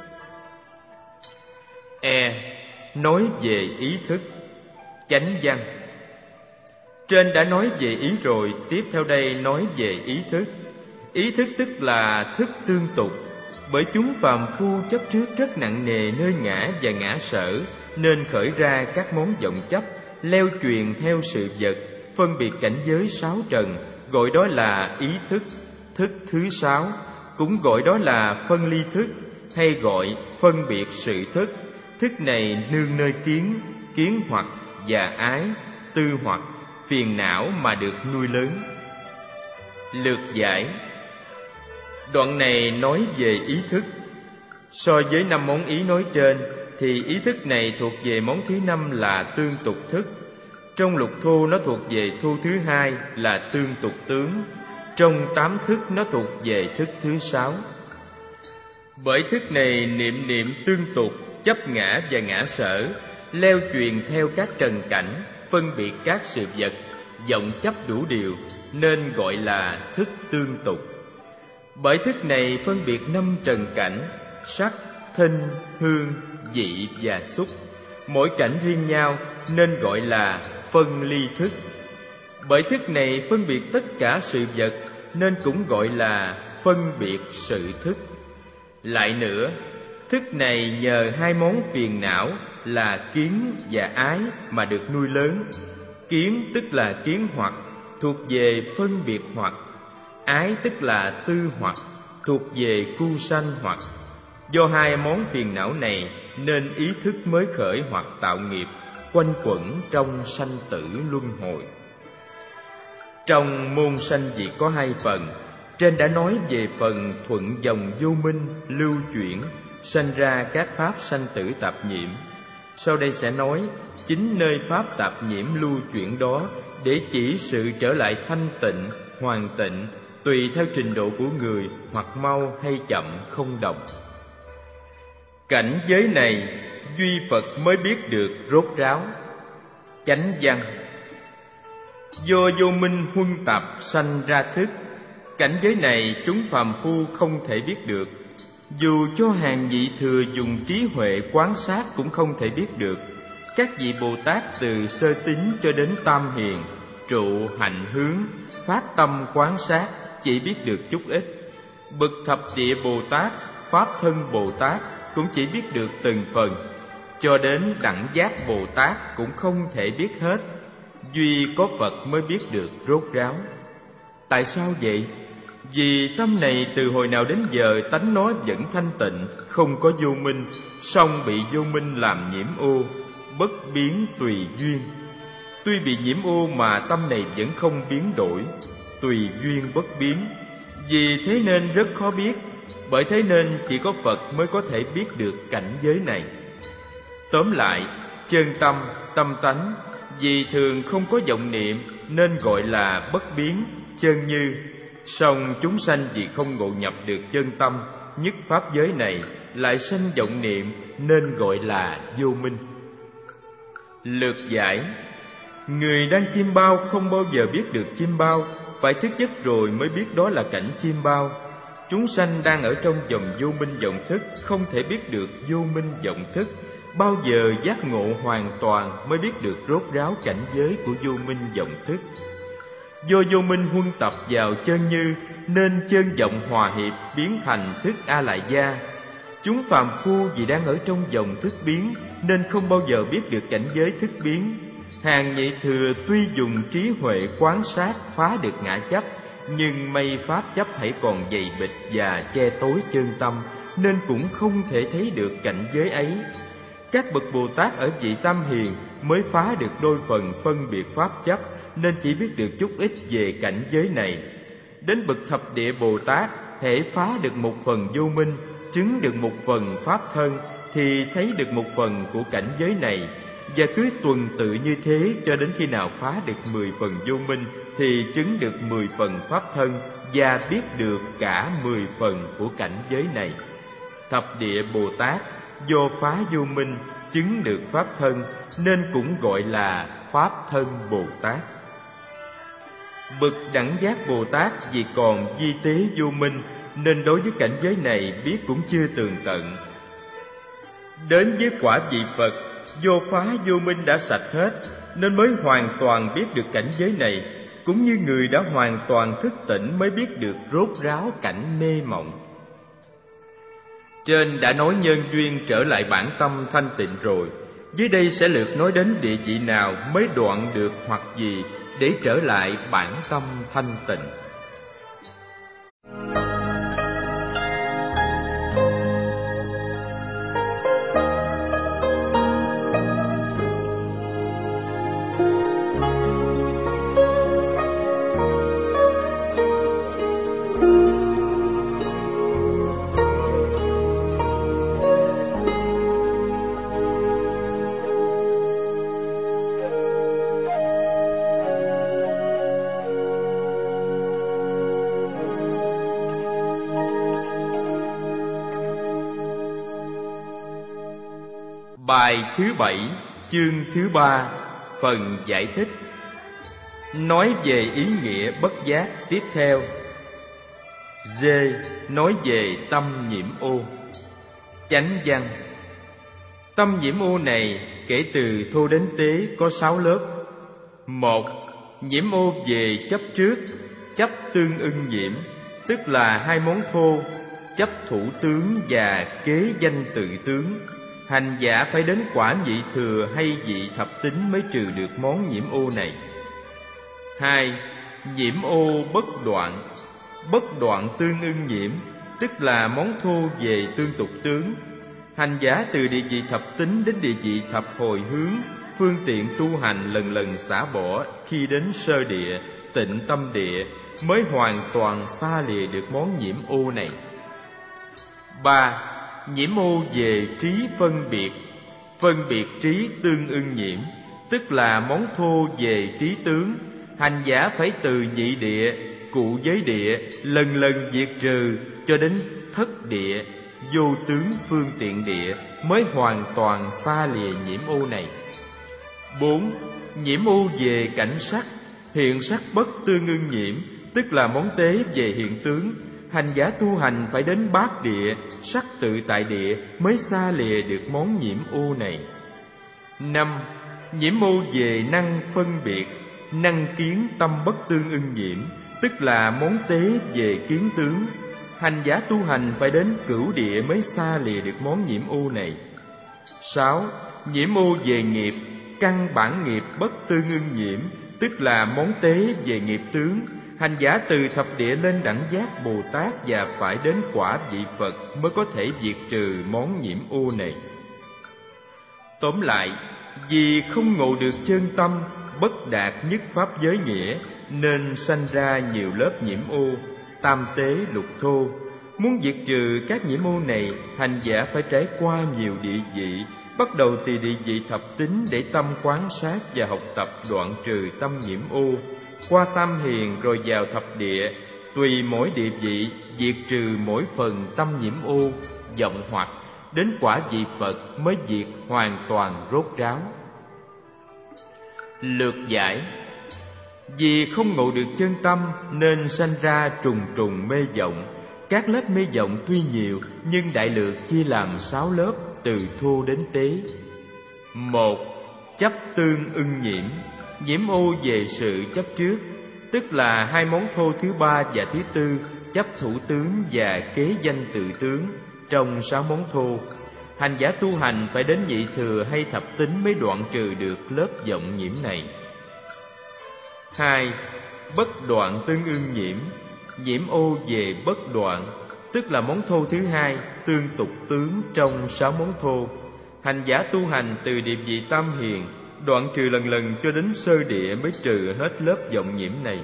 E. Nói về ý thức. Chánh văn. Trên đã nói về ý rồi, tiếp theo đây nói về ý thức. Ý thức tức là thức tương tục. Bởi chúng phàm phu chấp trước rất nặng nề nơi ngã và ngã sở, nên khởi ra các món vọng chấp, leo truyền theo sự vật, phân biệt cảnh giới sáu trần, gọi đó là ý thức. Thức thứ sáu cũng gọi đó là phân ly thức, hay gọi phân biệt sự thức. Thức này nương nơi kiến, kiến hoặc và ái, tư hoặc, phiền não mà được nuôi lớn. Lược giải. Đoạn này nói về ý thức. So với năm món ý nói trên thì ý thức này thuộc về món thứ năm là tương tục thức. Trong lục thu nó thuộc về thu thứ hai là tương tục tướng. Trong tám thức nó thuộc về thức thứ sáu. Bởi thức này niệm niệm tương tục, chấp ngã và ngã sở, leo truyền theo các trần cảnh, phân biệt các sự vật, vọng chấp đủ điều, nên gọi là thức tương tục. Bởi thức này phân biệt năm trần cảnh: sắc, thinh, hương, vị và xúc, mỗi cảnh riêng nhau, nên gọi là phân ly thức. Bởi thức này phân biệt tất cả sự vật, nên cũng gọi là phân biệt sự thức. Lại nữa, thức này nhờ hai món phiền não là kiến và ái mà được nuôi lớn. Kiến tức là kiến hoặc, thuộc về phân biệt hoặc; ái tức là tư hoặc, thuộc về khu sanh hoặc. Do hai món phiền não này nên ý thức mới khởi hoặc tạo nghiệp, quanh quẩn trong sanh tử luân hồi. Trong môn sanh diệt có hai phần. Trên đã nói về phần thuận dòng vô minh lưu chuyển, sanh ra các pháp sanh tử tạp nhiễm. Sau đây sẽ nói chính nơi pháp tạp nhiễm lưu chuyển đó, để chỉ sự trở lại thanh tịnh, hoàn tịnh, tùy theo trình độ của người, hoặc mau hay chậm không đồng. Cảnh giới này duy Phật mới biết được rốt ráo. Chánh văn. Do vô minh huân tập sanh ra thức. Cảnh giới này chúng phàm phu không thể biết được. Dù cho hàng vị thừa dùng trí huệ quán sát cũng không thể biết được. Các vị Bồ Tát từ sơ tín cho đến tam hiền, trụ hạnh hướng, phát tâm quán sát, chỉ biết được chút ít. Bậc thập địa Bồ Tát, Pháp thân Bồ Tát cũng chỉ biết được từng phần. Cho đến đẳng giác Bồ Tát cũng không thể biết hết. Duy có Phật mới biết được rốt ráo. Tại sao vậy? Vì tâm này từ hồi nào đến giờ tánh nó vẫn thanh tịnh, không có vô minh, song bị vô minh làm nhiễm ô, bất biến tùy duyên. Tuy bị nhiễm ô mà tâm này vẫn không biến đổi, tùy duyên bất biến. Vì thế nên rất khó biết, bởi thế nên chỉ có Phật mới có thể biết được cảnh giới này. Tóm lại, chân tâm, tâm tánh, vì thường không có vọng niệm nên gọi là bất biến, chân như. Song chúng sanh vì không ngộ nhập được chân tâm, nhất pháp giới này, lại sanh vọng niệm nên gọi là vô minh. Lược giải: người đang chim bao không bao giờ biết được chim bao, phải thức giấc rồi mới biết đó là cảnh chim bao. Chúng sanh đang ở trong vòng vô minh vọng thức, không thể biết được vô minh vọng thức. Bao giờ giác ngộ hoàn toàn mới biết được rốt ráo cảnh giới của vô minh vọng thức. Do vô minh huân tập vào chân như, nên chân vọng hòa hiệp biến thành thức A Lại Gia. Chúng phàm phu vì đang ở trong dòng thức biến nên không bao giờ biết được cảnh giới thức biến. Hàng nhị thừa tuy dùng trí huệ quán sát phá được ngã chấp, nhưng mây pháp chấp hãy còn dày bịch và che tối chân tâm, nên cũng không thể thấy được cảnh giới ấy. Các bậc Bồ Tát ở vị tam hiền mới phá được đôi phần phân biệt pháp chấp, nên chỉ biết được chút ít về cảnh giới này. Đến bậc thập địa Bồ Tát, hễ phá được một phần vô minh, chứng được một phần pháp thân, thì thấy được một phần của cảnh giới này. Và cứ tuần tự như thế cho đến khi nào phá được mười phần vô minh, thì chứng được mười phần pháp thân và biết được cả mười phần của cảnh giới này. Thập địa Bồ Tát do phá vô minh chứng được pháp thân nên cũng gọi là pháp thân Bồ Tát. Bậc đẳng giác Bồ Tát vì còn vi tế vô minh nên đối với cảnh giới này biết cũng chưa tường tận. Đến với quả vị Phật, do phá vô minh đã sạch hết nên mới hoàn toàn biết được cảnh giới này, cũng như người đã hoàn toàn thức tỉnh mới biết được rốt ráo cảnh mê mộng. Trên đã nói nhân duyên trở lại bản tâm thanh tịnh rồi, dưới đây sẽ lượt nói đến địa vị nào mới đoạn được hoặc gì để trở lại bản tâm thanh tịnh. Bài thứ bảy, chương thứ ba, phần giải thích. Nói về ý nghĩa bất giác tiếp theo. D. Nói về tâm nhiễm ô. Chánh văn. Tâm nhiễm ô này kể từ thô đến tế có sáu lớp. Một. Nhiễm ô về chấp trước, chấp tương ưng nhiễm, tức là hai món thô, chấp thủ tướng và kế danh tự tướng. Hành giả phải đến quả nhị thừa hay vị thập tính mới trừ được món nhiễm ô này. Hai. Nhiễm ô bất đoạn. Bất đoạn tương ưng nhiễm, tức là món thô về tương tục tướng. Hành giả từ địa vị thập tính đến địa vị thập hồi hướng, phương tiện tu hành lần lần xả bỏ, khi đến sơ địa, tịnh tâm địa mới hoàn toàn pha lìa được món nhiễm ô này. Ba. Nhiễm ô về trí phân biệt. Phân biệt trí tương ưng nhiễm, tức là món thô về trí tướng. Hành giả phải từ nhị địa, cụ giới địa lần lần diệt trừ cho đến thất địa, vô tướng phương tiện địa mới hoàn toàn pha lìa nhiễm ô này. Bốn. Nhiễm ô về cảnh sắc. Hiện sắc bất tương ưng nhiễm, tức là món tế về hiện tướng. Hành giả tu hành phải đến bát địa, sắc tự tại địa mới xa lìa được món nhiễm ô này. Năm. Nhiễm ô về năng phân biệt. Năng kiến tâm bất tương ưng nhiễm, tức là món tế về kiến tướng. Hành giả tu hành phải đến cửu địa mới xa lìa được món nhiễm ô này. Sáu. Nhiễm ô về nghiệp. Căn bản nghiệp bất tương ưng nhiễm, tức là món tế về nghiệp tướng. hành giả từ thập địa lên đẳng giác Bồ Tát và phải đến quả vị Phật mới có thể diệt trừ món nhiễm ô này. Tóm lại, vì không ngộ được chân tâm, bất đạt nhất pháp giới nghĩa, nên sanh ra nhiều lớp nhiễm ô, tam tế lục thô. Muốn diệt trừ các nhiễm ô này, hành giả phải trải qua nhiều địa vị, bắt đầu từ địa vị thập tính để tâm quán sát và học tập đoạn trừ tâm nhiễm ô, qua tam hiền rồi vào thập địa, tùy mỗi địa vị diệt trừ mỗi phần tâm nhiễm ô, vọng hoặc, đến quả vị Phật mới diệt hoàn toàn rốt ráo. Lược giải: vì không ngộ được chân tâm nên sanh ra trùng trùng mê vọng. Các lớp mê vọng tuy nhiều, nhưng đại lược chia làm sáu lớp từ thô đến tế. Một, chấp tương ưng nhiễm. Nhiễm ô về sự chấp trước, tức là hai món thô thứ ba và thứ tư, chấp thủ tướng và kế danh tự tướng trong sáu món thô. Hành giả tu hành phải đến nhị thừa hay thập tính mới đoạn trừ được lớp vọng nhiễm này. Hai, bất đoạn tương ưng nhiễm. Nhiễm ô về bất đoạn, tức là món thô thứ hai, tương tục tướng trong sáu món thô. Hành giả tu hành từ địa vị tam hiền, đoạn trừ lần lần cho đến sơ địa mới trừ hết lớp vọng nhiễm này.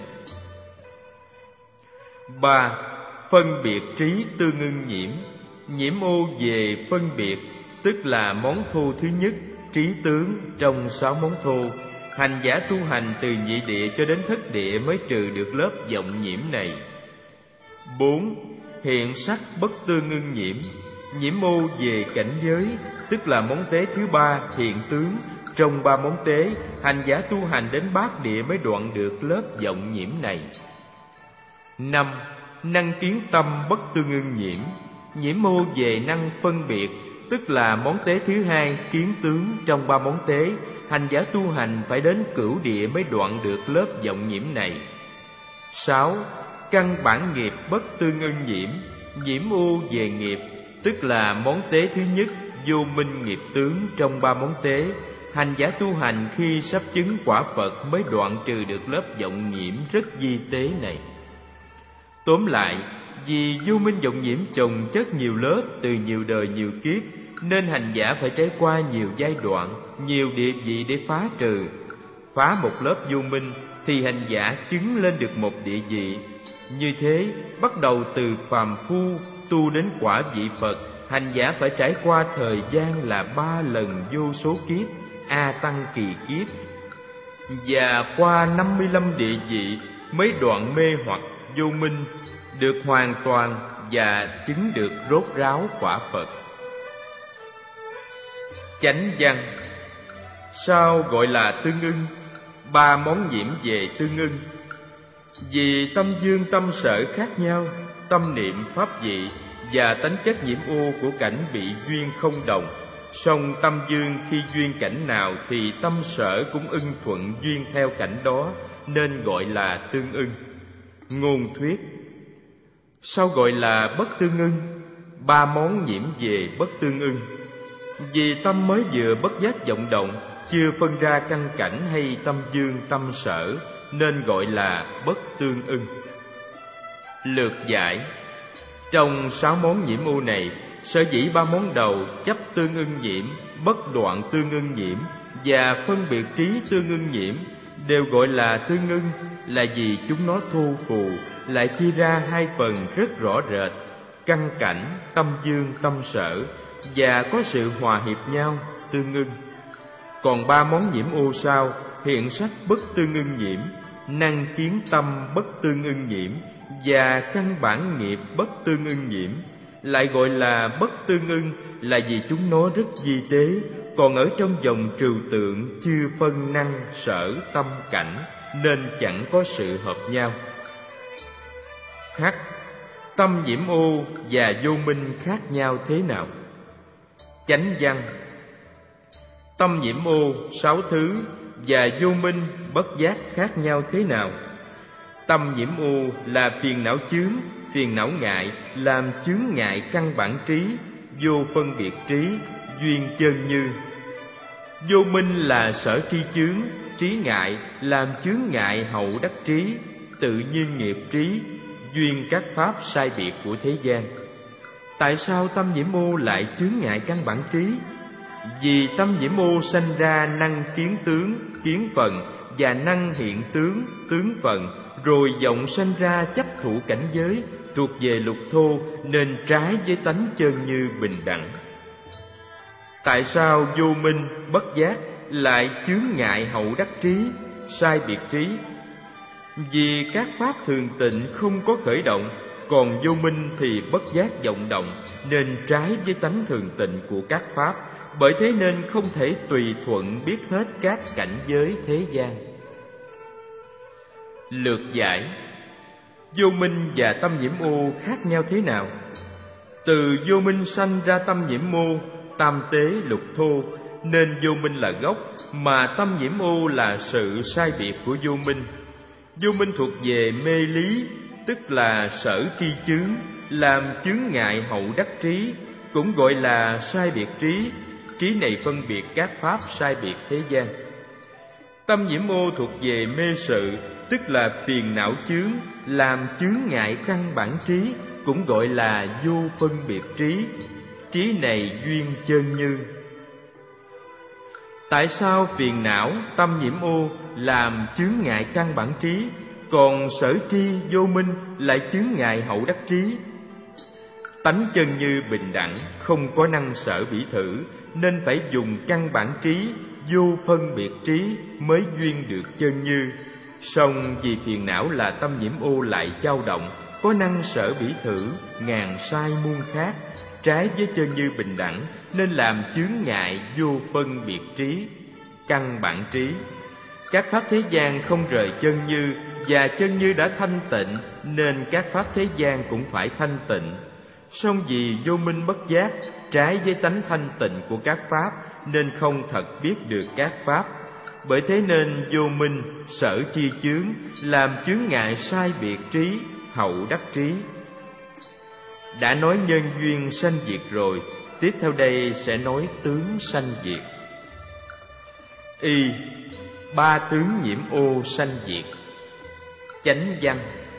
Ba, phân biệt trí tương ưng nhiễm. Nhiễm ô về phân biệt, tức là món thô thứ nhất, trí tướng trong sáu món thô. Hành giả tu hành từ nhị địa cho đến thất địa mới trừ được lớp vọng nhiễm này. Bốn, hiện sắc bất tương ưng nhiễm. Nhiễm ô về cảnh giới, tức là món tế thứ ba, hiện tướng trong ba món tế. Hành giả tu hành đến bát địa mới đoạn được lớp vọng nhiễm này. Năm, năng kiến tâm bất tương ưng nhiễm. Nhiễm ô về năng phân biệt, tức là món tế thứ hai, kiến tướng trong ba món tế. Hành giả tu hành phải đến cửu địa mới đoạn được lớp vọng nhiễm này. Sáu, căn bản nghiệp bất tương ưng nhiễm. Nhiễm ô về nghiệp, tức là món tế thứ nhất, vô minh nghiệp tướng trong ba món tế. Hành giả tu hành khi sắp chứng quả Phật mới đoạn trừ được lớp vọng nhiễm rất vi tế này. Tóm lại, vì vô minh vọng nhiễm chồng chất nhiều lớp từ nhiều đời nhiều kiếp, nên hành giả phải trải qua nhiều giai đoạn, nhiều địa vị để phá trừ. Phá một lớp vô minh thì hành giả chứng lên được một địa vị. Như thế, bắt đầu từ phàm phu tu đến quả vị Phật, hành giả phải trải qua thời gian là ba lần vô số kiếp, A Tăng kỳ kiếp, và qua năm mươi lăm địa vị mới đoạn mê hoặc vô minh, được hoàn toàn và chứng được rốt ráo quả Phật. Chánh văn. Sao gọi là tương ưng? Ba món nhiễm về tương ưng. Vì tâm dương tâm sở khác nhau, tâm niệm pháp vị và tánh chất nhiễm ô của cảnh bị duyên không đồng. Song tâm dương khi duyên cảnh nào thì tâm sở cũng ưng thuận duyên theo cảnh đó, nên gọi là tương ưng. Ngôn thuyết. Sao gọi là bất tương ưng? Ba món nhiễm về bất tương ưng. Vì tâm mới vừa bất giác vọng động, chưa phân ra căn cảnh hay tâm dương tâm sở, nên gọi là bất tương ưng. Lược giải. Trong sáu món nhiễm ô này, sở dĩ ba món đầu chấp tương ưng nhiễm, bất đoạn tương ưng nhiễm và phân biệt trí tương ưng nhiễm đều gọi là tương ưng, là vì chúng nó thô phù, lại chia ra hai phần rất rõ rệt, căn cảnh tâm dương tâm sở, và có sự hòa hiệp nhau, tương ưng. Còn ba món nhiễm ô sau, hiện sắc bất tương ưng nhiễm, năng kiến tâm bất tương ưng nhiễm và căn bản nghiệp bất tương ưng nhiễm, lại gọi là bất tương ưng, là vì chúng nó rất vi tế, còn ở trong vòng trừu tượng chưa phân năng sở tâm cảnh, nên chẳng có sự hợp nhau. H. Tâm nhiễm ô và vô minh khác nhau thế nào? Chánh văn. Tâm nhiễm ô sáu thứ và vô minh bất giác khác nhau thế nào? Tâm nhiễm ô là phiền não chướng, phiền não ngại làm chướng ngại căn bản trí, vô phân biệt trí, duyên chân như. Vô minh là sở tri chướng, trí ngại làm chướng ngại hậu đắc trí, tự nhiên nghiệp trí, duyên các pháp sai biệt của thế gian. Tại sao tâm nhiễm ô lại chướng ngại căn bản trí? Vì tâm nhiễm ô sanh ra năng kiến tướng, kiến phận, và năng hiện tướng, tướng phận, rồi vọng sanh ra chấp thủ cảnh giới thuộc về lục thô, nên trái với tánh chân như bình đẳng. Tại sao vô minh, bất giác lại chướng ngại hậu đắc trí, sai biệt trí? Vì các pháp thường tịnh không có khởi động, còn vô minh thì bất giác vọng động, nên trái với tánh thường tịnh của các pháp. Bởi thế nên không thể tùy thuận biết hết các cảnh giới thế gian. Lược giải: vô minh và tâm nhiễm ô khác nhau thế nào? Từ vô minh sanh ra tâm nhiễm ô, tam tế lục thô, nên vô minh là gốc, mà tâm nhiễm ô là sự sai biệt của vô minh. Vô minh thuộc về mê lý, tức là sở tri chướng, làm chướng ngại hậu đắc trí, cũng gọi là sai biệt trí. Trí này phân biệt các pháp sai biệt thế gian. Tâm nhiễm ô thuộc về mê sự, tức là phiền não chướng, làm chướng ngại căn bản trí, cũng gọi là vô phân biệt trí. Trí này duyên chân như. Tại sao phiền não, tâm nhiễm ô làm chướng ngại căn bản trí, còn sở tri vô minh lại chướng ngại hậu đắc trí? Tánh chân như bình đẳng, không có năng sở bỉ thử, nên phải dùng căn bản trí, vô phân biệt trí mới duyên được chân như. Song vì phiền não là tâm nhiễm ô lại dao động, có năng sở bỉ thử, ngàn sai muôn khác, trái với chân như bình đẳng, nên làm chướng ngại vô phân biệt trí, căn bản trí. Các pháp thế gian không rời chân như, và chân như đã thanh tịnh, nên các pháp thế gian cũng phải thanh tịnh. Song vì vô minh bất giác, trái với tánh thanh tịnh của các pháp, nên không thật biết được các pháp. Bởi thế nên vô minh, sở chi chướng, làm chướng ngại sai biệt trí, hậu đắc trí. Đã nói nhân duyên sanh diệt rồi, tiếp theo đây sẽ nói tướng sanh diệt. Y. Ba tướng nhiễm ô sanh diệt. Chánh văn.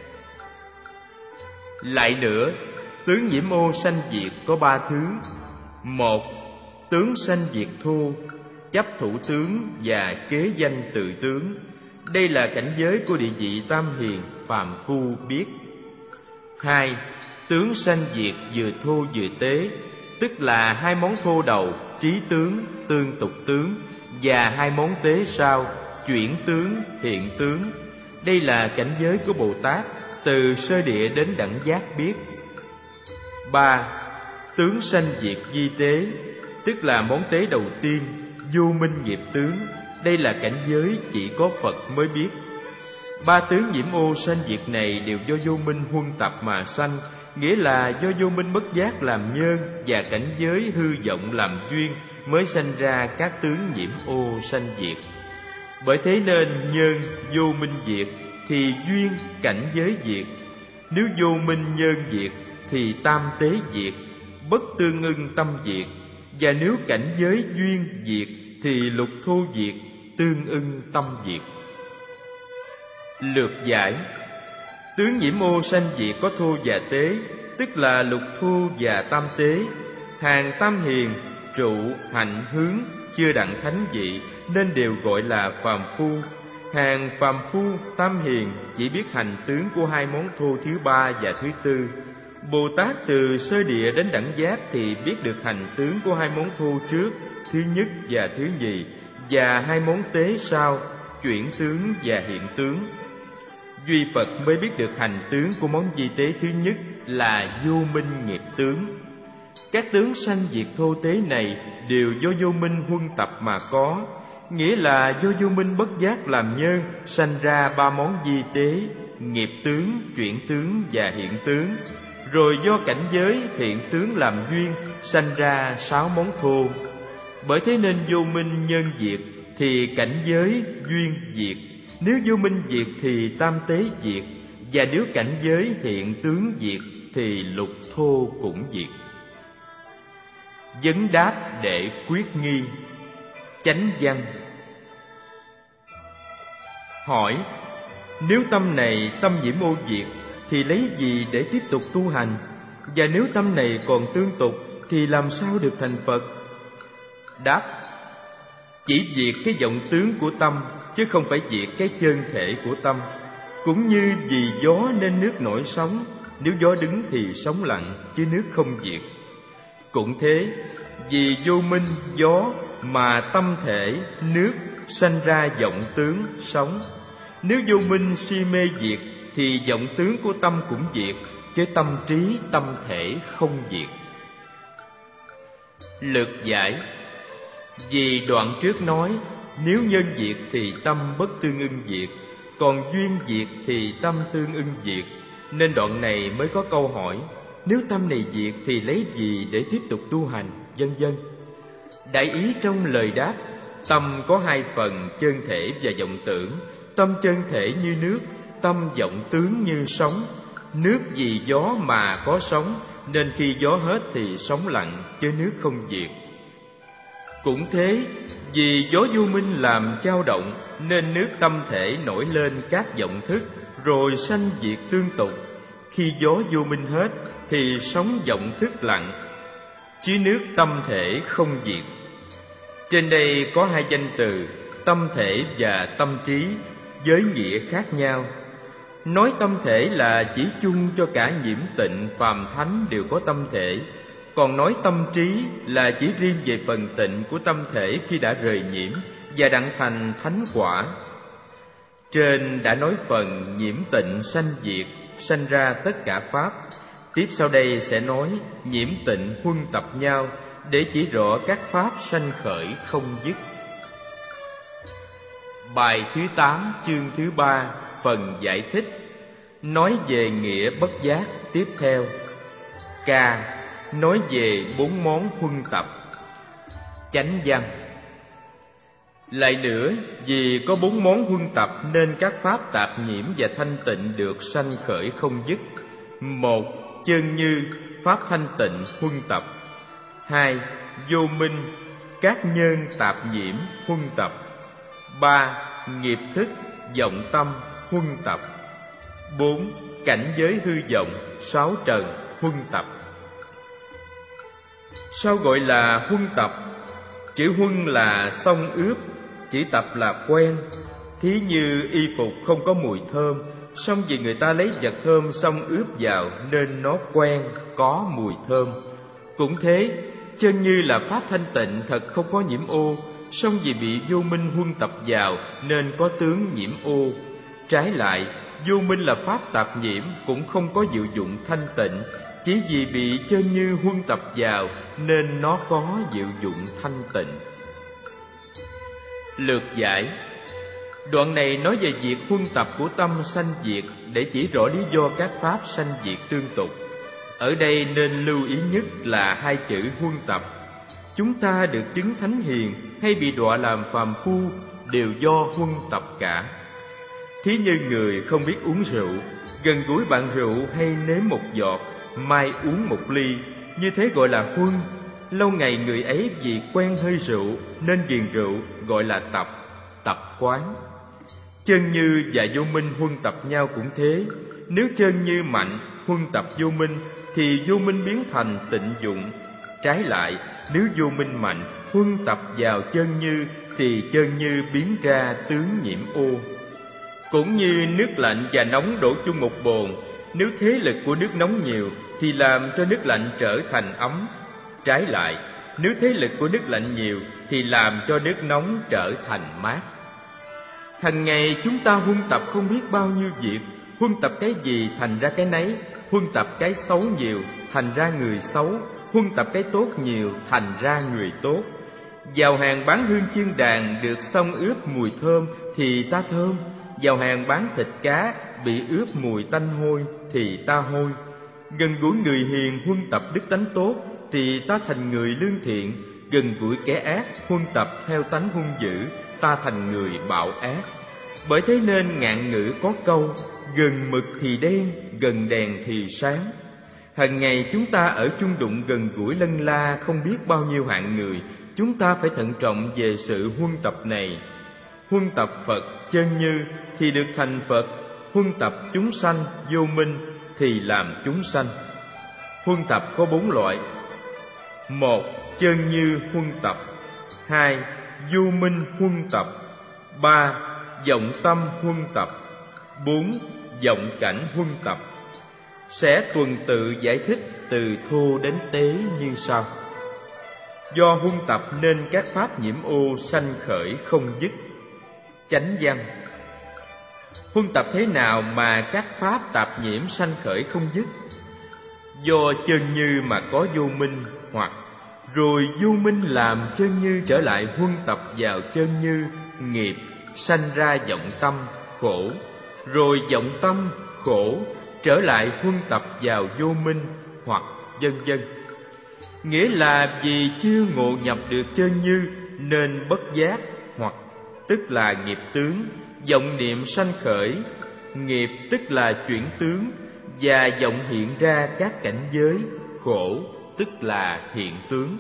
Lại nữa, tướng nhiễm ô sanh diệt có ba thứ. Một, tướng sanh diệt thô, chấp thủ tướng và kế danh tự tướng. Đây là cảnh giới của địa vị tam hiền, phàm phu biết. Hai, tướng sanh diệt vừa thô vừa tế, tức là hai món thô đầu, trí tướng, tương tục tướng, và hai món tế sau, chuyển tướng, hiện tướng. Đây là cảnh giới của Bồ Tát, từ sơ địa đến đẳng giác biết. Ba, tướng sanh diệt di tế, tức là món tế đầu tiên, vô minh nghiệp tướng. Đây là cảnh giới chỉ có Phật mới biết. Ba tướng nhiễm ô sanh diệt này đều do vô minh huân tập mà sanh, nghĩa là do vô minh bất giác làm nhân và cảnh giới hư vọng làm duyên mới sanh ra các tướng nhiễm ô sanh diệt. Bởi thế nên nhân vô minh diệt thì duyên cảnh giới diệt. Nếu vô minh nhân diệt thì tam tế diệt, bất tương ưng tâm diệt. Và nếu cảnh giới duyên diệt thì lục thô diệt, tương ưng tâm diệt. Lược giải: tướng nhiễm ô sanh diệt có thô và tế, tức là lục thô và tam tế. Hàng tam hiền, trụ, hạnh, hướng chưa đặng thánh vị, nên đều gọi là phàm phu. Hàng phàm phu, tam hiền chỉ biết hành tướng của hai món thô thứ ba và thứ tư. Bồ Tát từ sơ địa đến đẳng giác thì biết được hành tướng của hai món thô trước, thứ nhất và thứ nhì, và hai món tế sau, chuyển tướng và hiện tướng. Duy Phật mới biết được hành tướng của món di tế thứ nhất là vô minh nghiệp tướng. Các tướng sanh diệt thô tế này đều do vô minh huân tập mà có, nghĩa là do vô minh bất giác làm nhân sanh ra ba món di tế, nghiệp tướng, chuyển tướng và hiện tướng. Rồi do cảnh giới hiện tướng làm duyên sanh ra sáu món thô. Bởi thế nên vô minh nhân diệt thì cảnh giới duyên diệt, nếu vô minh diệt thì tam tế diệt, và nếu cảnh giới hiện tướng diệt thì lục thô cũng diệt. Vấn đáp để quyết nghi. Chánh văn. Hỏi: Nếu tâm này tâm nhiễm ô diệt thì lấy gì để tiếp tục tu hành? Và nếu tâm này còn tương tục thì làm sao được thành Phật? Đáp: chỉ diệt cái vọng tướng của tâm, chứ không phải diệt cái chân thể của tâm. Cũng như vì gió nên nước nổi sóng, nếu gió đứng thì sóng lặng, chứ nước không diệt. Cũng thế, vì vô minh gió mà tâm thể nước sanh ra vọng tướng sóng. Nếu vô minh si mê diệt thì vọng tướng của tâm cũng diệt, chứ tâm trí tâm thể không diệt. Lược giải: vì đoạn trước nói, nếu nhân diệt thì tâm bất tương ưng diệt, còn duyên diệt thì tâm tương ưng diệt, nên đoạn này mới có câu hỏi: nếu tâm này diệt thì lấy gì để tiếp tục tu hành, vân vân. Đại ý trong lời đáp: tâm có hai phần, chân thể và vọng tưởng. Tâm chân thể như nước, tâm vọng tướng như sóng. Nước vì gió mà có sóng, nên khi gió hết thì sóng lặng, chứ nước không diệt. Cũng thế, vì gió vô minh làm dao động, nên nước tâm thể nổi lên các vọng thức, rồi sanh diệt tương tục. Khi gió vô minh hết thì sóng vọng thức lặng, chứ nước tâm thể không diệt. Trên đây có hai danh từ tâm thể và tâm trí với nghĩa khác nhau. Nói tâm thể là chỉ chung cho cả nhiễm tịnh phàm thánh đều có tâm thể, còn nói tâm trí là chỉ riêng về phần tịnh của tâm thể khi đã rời nhiễm và đặng thành thánh quả. Trên đã nói phần nhiễm tịnh sanh diệt, sanh ra tất cả pháp. Tiếp sau đây sẽ nói nhiễm tịnh huân tập nhau, để chỉ rõ các pháp sanh khởi không dứt. Bài thứ tám, chương thứ ba, phần giải thích, nói về nghĩa bất giác tiếp theo. K. Nói về bốn món huân tập. Chánh văn. Lại nữa, vì có bốn món huân tập nên các pháp tạp nhiễm và thanh tịnh được sanh khởi không dứt. Một. Chân như, pháp thanh tịnh huân tập. Hai. Vô minh, các nhân tạp nhiễm huân tập. Ba. Nghiệp thức, vọng tâm huân tập. Bốn. Cảnh giới hư vọng, sáu trần huân tập. Sao gọi là huân tập? Chữ huân là xông ướp, chữ tập là quen. Thí như y phục không có mùi thơm, song vì người ta lấy vật thơm xông ướp vào nên nó quen, có mùi thơm. Cũng thế, chân như là pháp thanh tịnh thật không có nhiễm ô, song vì bị vô minh huân tập vào nên có tướng nhiễm ô. Trái lại, vô minh là pháp tạp nhiễm cũng không có diệu dụng thanh tịnh, chỉ vì bị chân như huân tập vào nên nó có diệu dụng thanh tịnh. Lược giải. Đoạn này nói về việc huân tập của tâm sanh diệt, để chỉ rõ lý do các pháp sanh diệt tương tục. Ở đây nên lưu ý nhất là hai chữ huân tập. Chúng ta được chứng thánh hiền hay bị đọa làm phàm phu đều do huân tập cả. Thí như người không biết uống rượu, gần gũi bạn rượu hay nếm một giọt, mai uống một ly, như thế gọi là huân. Lâu ngày người ấy vì quen hơi rượu nên ghiền rượu, gọi là tập, tập quán. Chân như và vô minh huân tập nhau cũng thế. Nếu chân như mạnh huân tập vô minh thì vô minh biến thành tịnh dụng. Trái lại, nếu vô minh mạnh huân tập vào chân như thì chân như biến ra tướng nhiễm ô. Cũng như nước lạnh và nóng đổ chung một bồn, nếu thế lực của nước nóng nhiều thì làm cho nước lạnh trở thành ấm. Trái lại, nếu thế lực của nước lạnh nhiều thì làm cho nước nóng trở thành mát. Hằng ngày chúng ta huân tập không biết bao nhiêu việc, huân tập cái gì thành ra cái nấy, huân tập cái xấu nhiều thành ra người xấu, huân tập cái tốt nhiều thành ra người tốt. Vào hàng bán hương chiên đàn được xông ướp mùi thơm thì ta thơm, vào hàng bán thịt cá bị ướp mùi tanh hôi thì ta hôi. Gần gũi người hiền huân tập đức tánh tốt thì ta thành người lương thiện, gần gũi kẻ ác huân tập theo tánh hung dữ, ta thành người bạo ác. Bởi thế nên ngạn ngữ có câu gần mực thì đen, gần đèn thì sáng. Hằng ngày chúng ta ở chung đụng gần gũi lân la không biết bao nhiêu hạng người, chúng ta phải thận trọng về sự huân tập này. Huân tập Phật chân như thì được thành Phật, huân tập chúng sanh vô minh thì làm chúng sanh. Huân tập có bốn loại: một. Chân như huân tập. Hai. Vô minh huân tập. Ba. Vọng tâm huân tập. Bốn. Vọng cảnh huân tập. Sẽ tuần tự giải thích từ thô đến tế như sau. Do huân tập nên các pháp nhiễm ô sanh khởi không dứt. Chánh văn: huân tập thế nào mà các pháp tạp nhiễm sanh khởi không dứt? Do chân như mà có vô minh, hoặc rồi vô minh làm chân như trở lại huân tập vào chân như, nghiệp, sanh ra vọng tâm, khổ, rồi vọng tâm, khổ, trở lại huân tập vào vô minh, hoặc vân vân. Nghĩa là vì chưa ngộ nhập được chân như nên bất giác, hoặc tức là nghiệp tướng, vọng niệm sanh khởi, nghiệp tức là chuyển tướng, và vọng hiện ra các cảnh giới, khổ tức là hiện tướng.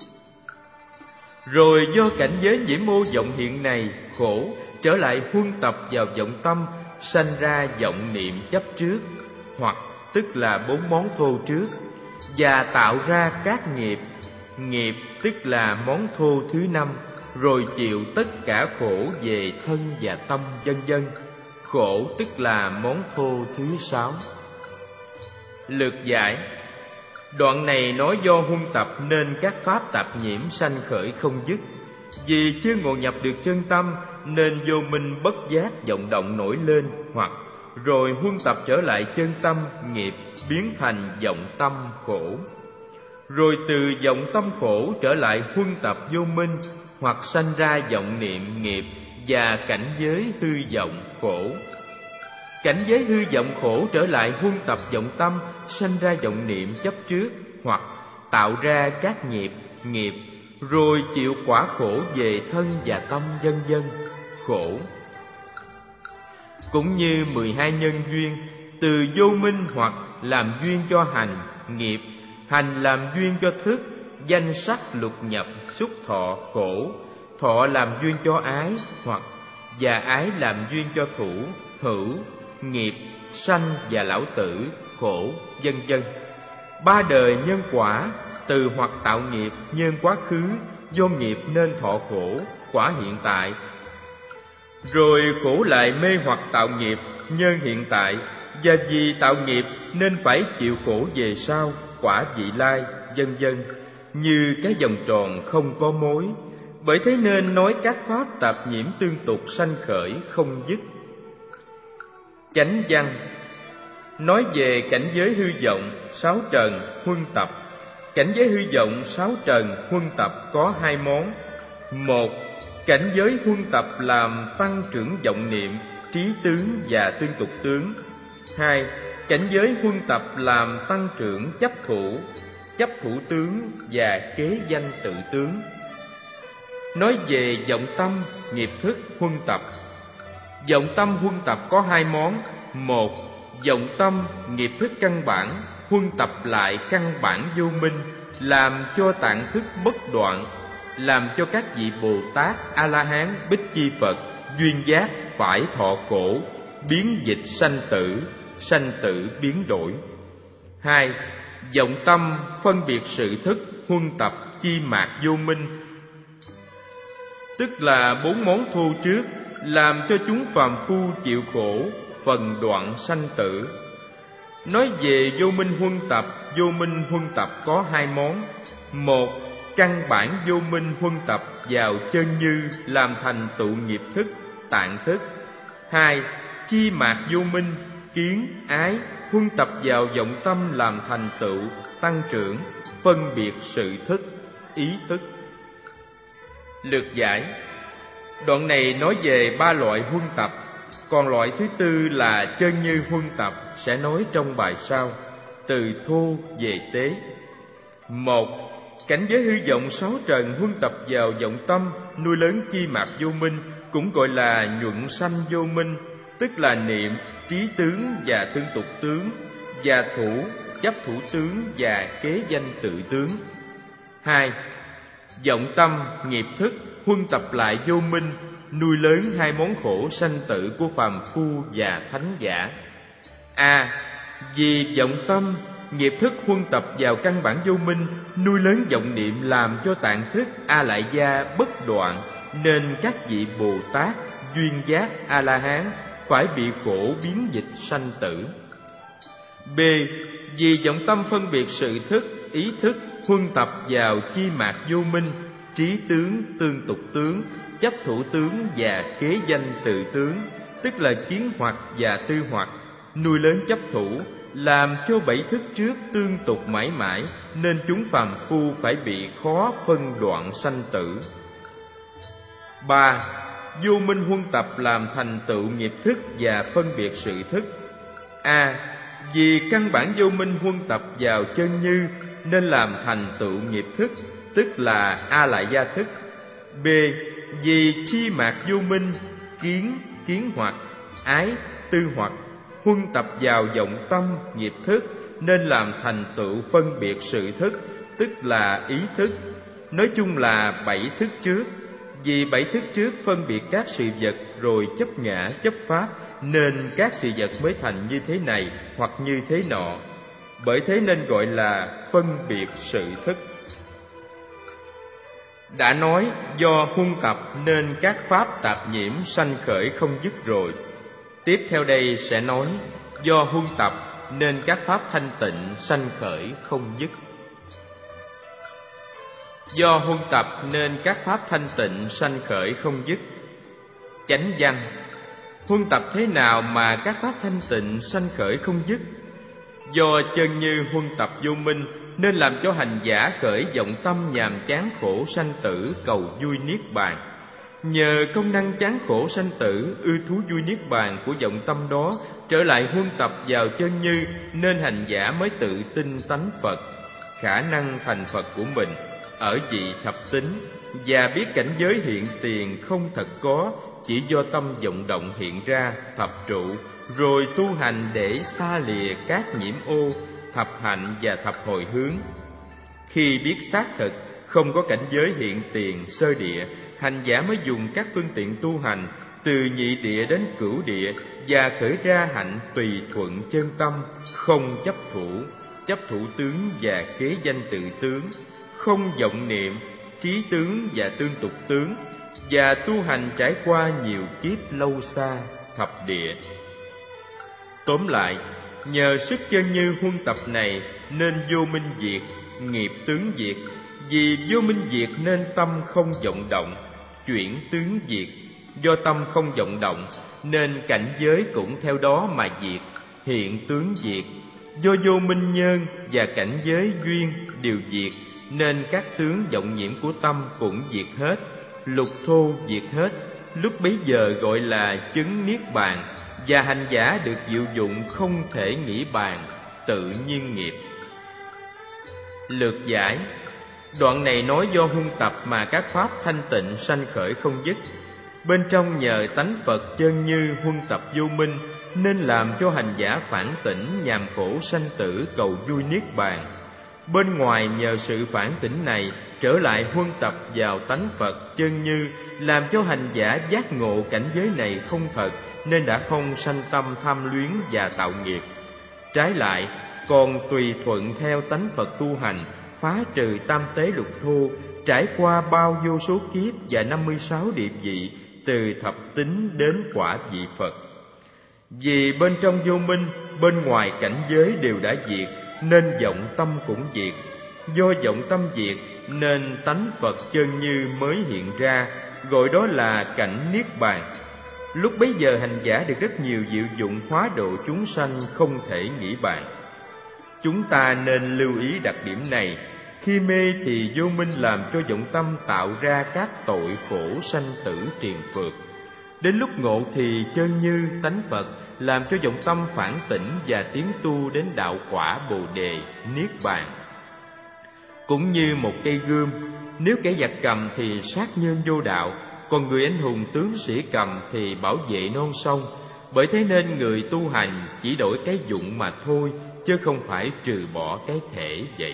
Rồi do cảnh giới nhiễm ô vọng hiện này, khổ, trở lại huân tập vào vọng tâm, sanh ra vọng niệm chấp trước, hoặc tức là bốn món thô trước, và tạo ra các nghiệp, nghiệp tức là món thô thứ năm, rồi chịu tất cả khổ về thân và tâm vân vân. Khổ tức là món thô thứ sáu. Lược giải: đoạn này nói do huân tập nên các pháp tạp nhiễm sanh khởi không dứt. Vì chưa ngộ nhập được chân tâm nên vô minh bất giác vọng động nổi lên, hoặc rồi huân tập trở lại chân tâm, nghiệp biến thành vọng tâm khổ. Rồi từ vọng tâm khổ trở lại huân tập vô minh, hoặc sanh ra vọng niệm nghiệp và cảnh giới hư vọng khổ. Cảnh giới hư vọng khổ trở lại huân tập vọng tâm, sanh ra vọng niệm chấp trước, hoặc tạo ra các nghiệp, nghiệp, rồi chịu quả khổ về thân và tâm vân vân, khổ. Cũng như mười hai nhân duyên, từ vô minh hoặc làm duyên cho hành, nghiệp, hành làm duyên cho thức, danh sắc lục nhập, xúc thọ, khổ, thọ làm duyên cho ái, hoặc và ái làm duyên cho thủ, hữu, nghiệp, sanh và lão tử, khổ, vân vân. Ba đời nhân quả, từ hoặc tạo nghiệp, nhân quá khứ, do nghiệp nên thọ khổ, quả hiện tại. Rồi khổ lại mê hoặc tạo nghiệp, nhân hiện tại, và vì tạo nghiệp nên phải chịu khổ về sau, quả vị lai, vân vân, như cái vòng tròn không có mối. Bởi thế nên nói các pháp tạp nhiễm tương tục sanh khởi không dứt. Chánh văn: nói về cảnh giới hư vọng, sáu trần, huân tập. Cảnh giới hư vọng, sáu trần, huân tập có hai món. Một. Cảnh giới huân tập làm tăng trưởng vọng niệm, trí tướng và tương tục tướng. Hai. Cảnh giới huân tập làm tăng trưởng chấp thủ, chấp thủ tướng và kế danh tự tướng. Nói về vọng tâm, nghiệp thức, huân tập. Vọng tâm huân tập có hai món. Một. Vọng tâm, nghiệp thức căn bản, huân tập lại căn bản vô minh, làm cho tạng thức bất đoạn, làm cho các vị Bồ Tát, A-la-hán, Bích Chi Phật, duyên giác phải thọ khổ, biến dịch sanh tử, sanh tử biến đổi. Hai. Vọng tâm phân biệt sự thức, huân tập chi mạc vô minh, tức là bốn món thô trước, làm cho chúng phàm phu chịu khổ, phần đoạn sanh tử. Nói về vô minh huân tập, vô minh huân tập có hai món. Một. Căn bản vô minh huân tập vào chân như, làm thành tụ nghiệp thức, tạng thức. Hai. Chi mạc vô minh, kiến, ái, huân tập vào vọng tâm, làm thành tựu, tăng trưởng, phân biệt sự thức, ý thức. Lược giải: đoạn này nói về ba loại huân tập, còn loại thứ tư là chân như huân tập sẽ nói trong bài sau, từ thô về tế. Một. Cảnh giới hư vọng sáu trần huân tập vào vọng tâm, nuôi lớn chi mạc vô minh, cũng gọi là nhuận sanh vô minh, tức là niệm, trí tướng và tương tục tướng, và thủ, chấp thủ tướng và kế danh tự tướng. Hai. Vọng tâm, nghiệp thức, huân tập lại vô minh, nuôi lớn hai món khổ sanh tử của phàm phu và thánh giả. A. Vì vọng tâm, nghiệp thức huân tập vào căn bản vô minh, nuôi lớn vọng niệm làm cho tạng thức A Lại Gia bất đoạn, nên các vị Bồ Tát, duyên giác, A La Hán phải bị khổ biến dịch sanh tử. B. Vì vọng tâm phân biệt sự thức, ý thức huân tập vào chi mạc vô minh, trí tướng, tương tục tướng, chấp thủ tướng và kế danh tự tướng, tức là kiến hoặc và tư hoặc, nuôi lớn chấp thủ, làm cho bảy thức trước tương tục mãi mãi, nên chúng phàm phu phải bị khó phân đoạn sanh tử. Ba. Vô minh huân tập làm thành tựu nghiệp thức và phân biệt sự thức. A. Vì căn bản vô minh huân tập vào chân như, nên làm thành tựu nghiệp thức, tức là A Lại Gia thức. B. Vì chi mạc vô minh, kiến, kiến hoặc, ái, tư hoặc huân tập vào vọng tâm, nghiệp thức, nên làm thành tựu phân biệt sự thức, tức là ý thức. Nói chung là bảy thức trước. Vì bảy thức trước phân biệt các sự vật rồi chấp ngã, chấp pháp, nên các sự vật mới thành như thế này hoặc như thế nọ. Bởi thế nên gọi là phân biệt sự thức. Đã nói do huân tập nên các pháp tạp nhiễm sanh khởi không dứt rồi. Tiếp theo đây sẽ nói do huân tập nên các pháp thanh tịnh sanh khởi không dứt. Do huân tập nên các pháp thanh tịnh sanh khởi không dứt. Chánh văn: huân tập thế nào mà các pháp thanh tịnh sanh khởi không dứt? Do chân như huân tập vô minh nên làm cho hành giả khởi vọng tâm nhàm chán khổ sanh tử, cầu vui niết bàn. Nhờ công năng chán khổ sanh tử, ưa thú vui niết bàn của vọng tâm đó trở lại huân tập vào chân như, nên hành giả mới tự tin tánh Phật, khả năng thành Phật của mình ở vị thập tính, và biết cảnh giới hiện tiền không thật có, chỉ do tâm vọng động hiện ra thập trụ, rồi tu hành để xa lìa các nhiễm ô, thập hạnh và thập hồi hướng. Khi biết xác thực không có cảnh giới hiện tiền sơ địa, hành giả mới dùng các phương tiện tu hành từ nhị địa đến cửu địa, và khởi ra hạnh tùy thuận chân tâm, không chấp thủ, chấp thủ tướng và kế danh tự tướng, không vọng niệm, trí tướng và tương tục tướng, và tu hành trải qua nhiều kiếp lâu xa, thập địa. Tóm lại, nhờ sức chân như huân tập này nên vô minh diệt, nghiệp tướng diệt. Vì vô minh diệt nên tâm không vọng động, chuyển tướng diệt. Do tâm không vọng động nên cảnh giới cũng theo đó mà diệt, hiện tướng diệt. Do vô minh nhân và cảnh giới duyên đều diệt, nên các tướng vọng nhiễm của tâm cũng diệt hết, lục thô diệt hết. Lúc bấy giờ gọi là chứng niết bàn, và hành giả được diệu dụng không thể nghĩ bàn, tự nhiên nghiệp. Lược giải: đoạn này nói do huân tập mà các pháp thanh tịnh sanh khởi không dứt. Bên trong nhờ tánh Phật chân như huân tập vô minh, nên làm cho hành giả phản tỉnh nhàm khổ sanh tử, cầu vui niết bàn. Bên ngoài nhờ sự phản tỉnh này trở lại huân tập vào tánh Phật chân như, làm cho hành giả giác ngộ cảnh giới này không thật, nên đã không sanh tâm tham luyến và tạo nghiệp. Trái lại, còn tùy thuận theo tánh Phật tu hành, phá trừ tam tế lục thô, trải qua bao vô số kiếp và năm mươi sáu địa vị, từ thập tính đến quả vị Phật. Vì bên trong vô minh, bên ngoài cảnh giới đều đã diệt, nên vọng tâm cũng diệt. Do vọng tâm diệt nên tánh Phật chân như mới hiện ra, gọi đó là cảnh niết bàn. Lúc bấy giờ hành giả được rất nhiều diệu dụng hóa độ chúng sanh không thể nghĩ bàn. Chúng ta nên lưu ý đặc điểm này. Khi mê thì vô minh làm cho vọng tâm tạo ra các tội khổ sanh tử triền phượt. Đến lúc ngộ thì chân như tánh Phật làm cho vọng tâm phản tỉnh và tiến tu đến đạo quả Bồ Đề, Niết Bàn. Cũng như một cây gươm, nếu kẻ giặc cầm thì sát nhân vô đạo, còn người anh hùng tướng sĩ cầm thì bảo vệ non sông. Bởi thế nên người tu hành chỉ đổi cái dụng mà thôi, chứ không phải trừ bỏ cái thể vậy.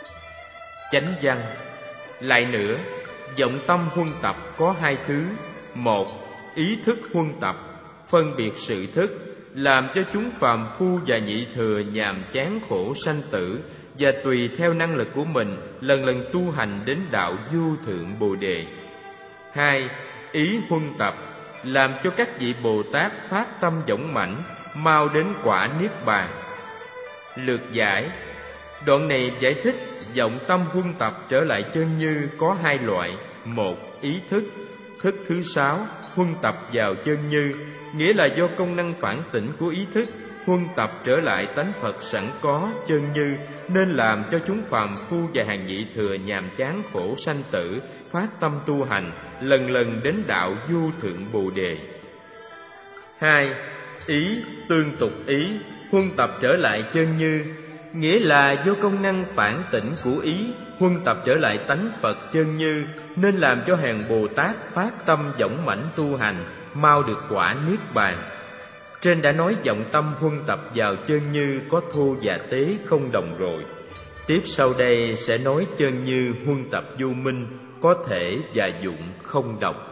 Chánh văn: lại nữa, vọng tâm huân tập có hai thứ. Một, ý thức huân tập, phân biệt sự thức, làm cho chúng phàm phu và nhị thừa nhàm chán khổ sanh tử, và tùy theo năng lực của mình lần lần tu hành đến đạo vô thượng Bồ Đề. Hai, ý huân tập, làm cho các vị Bồ Tát phát tâm dũng mãnh, mau đến quả niết bàn. Lược giải. Đoạn này giải thích vọng tâm huân tập trở lại chân như có hai loại. Một, ý thức. Thức thứ sáu, huân tập vào chân như, nghĩa là do công năng phản tỉnh của ý thức huân tập trở lại tánh Phật sẵn có chân như, nên làm cho chúng phàm phu và hàng nhị thừa nhàm chán khổ sanh tử, phát tâm tu hành, lần lần đến đạo vô thượng Bồ Đề. Hai, ý tương tục ý, huân tập trở lại chân như, nghĩa là do công năng phản tỉnh của ý huân tập trở lại tánh Phật chân như, nên làm cho hàng Bồ Tát phát tâm dũng mãnh tu hành, mau được quả niết bàn. Trên đã nói vọng tâm huân tập vào chân như có thô và tế không đồng rồi. Tiếp sau đây sẽ nói chân như huân tập vô minh, có thể và dụng không đồng.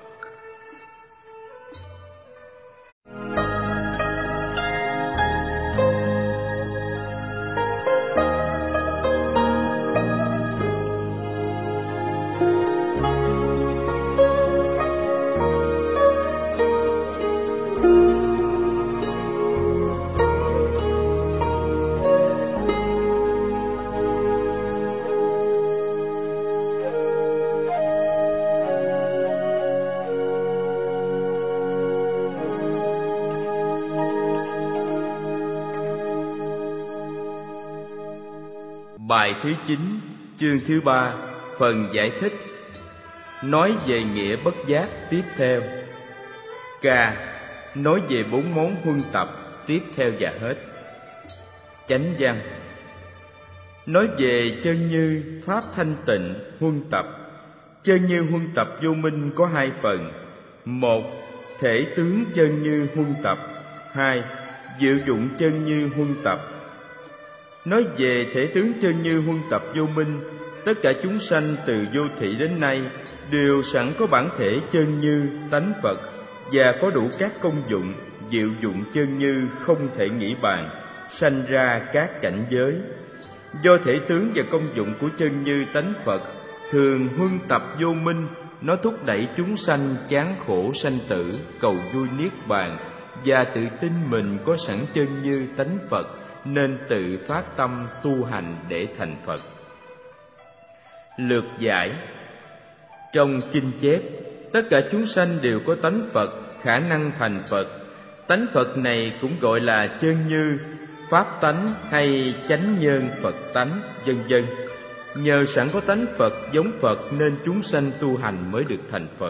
Bài thứ chín, chương thứ ba, phần giải thích. Nói về nghĩa bất giác tiếp theo. K. Nói về bốn món huân tập tiếp theo và hết. Chánh văn. Nói về chân như pháp thanh tịnh huân tập. Chân như huân tập vô minh có hai phần. Một, thể tướng chân như huân tập. Hai, diệu dụng chân như huân tập. Nói về thể tướng chân như huân tập vô minh, tất cả chúng sanh từ vô thị đến nay đều sẵn có bản thể chân như tánh Phật, và có đủ các công dụng, diệu dụng chân như không thể nghĩ bàn, sanh ra các cảnh giới. Do thể tướng và công dụng của chân như tánh Phật thường huân tập vô minh, nó thúc đẩy chúng sanh chán khổ sanh tử, cầu vui niết bàn, và tự tin mình có sẵn chân như tánh Phật, nên tự phát tâm tu hành để thành Phật. Lược giải. Trong kinh chép, tất cả chúng sanh đều có tánh Phật, khả năng thành Phật. Tánh Phật này cũng gọi là chân như, pháp tánh hay chánh nhân Phật tánh, vân vân. Nhờ sẵn có tánh Phật giống Phật nên chúng sanh tu hành mới được thành Phật.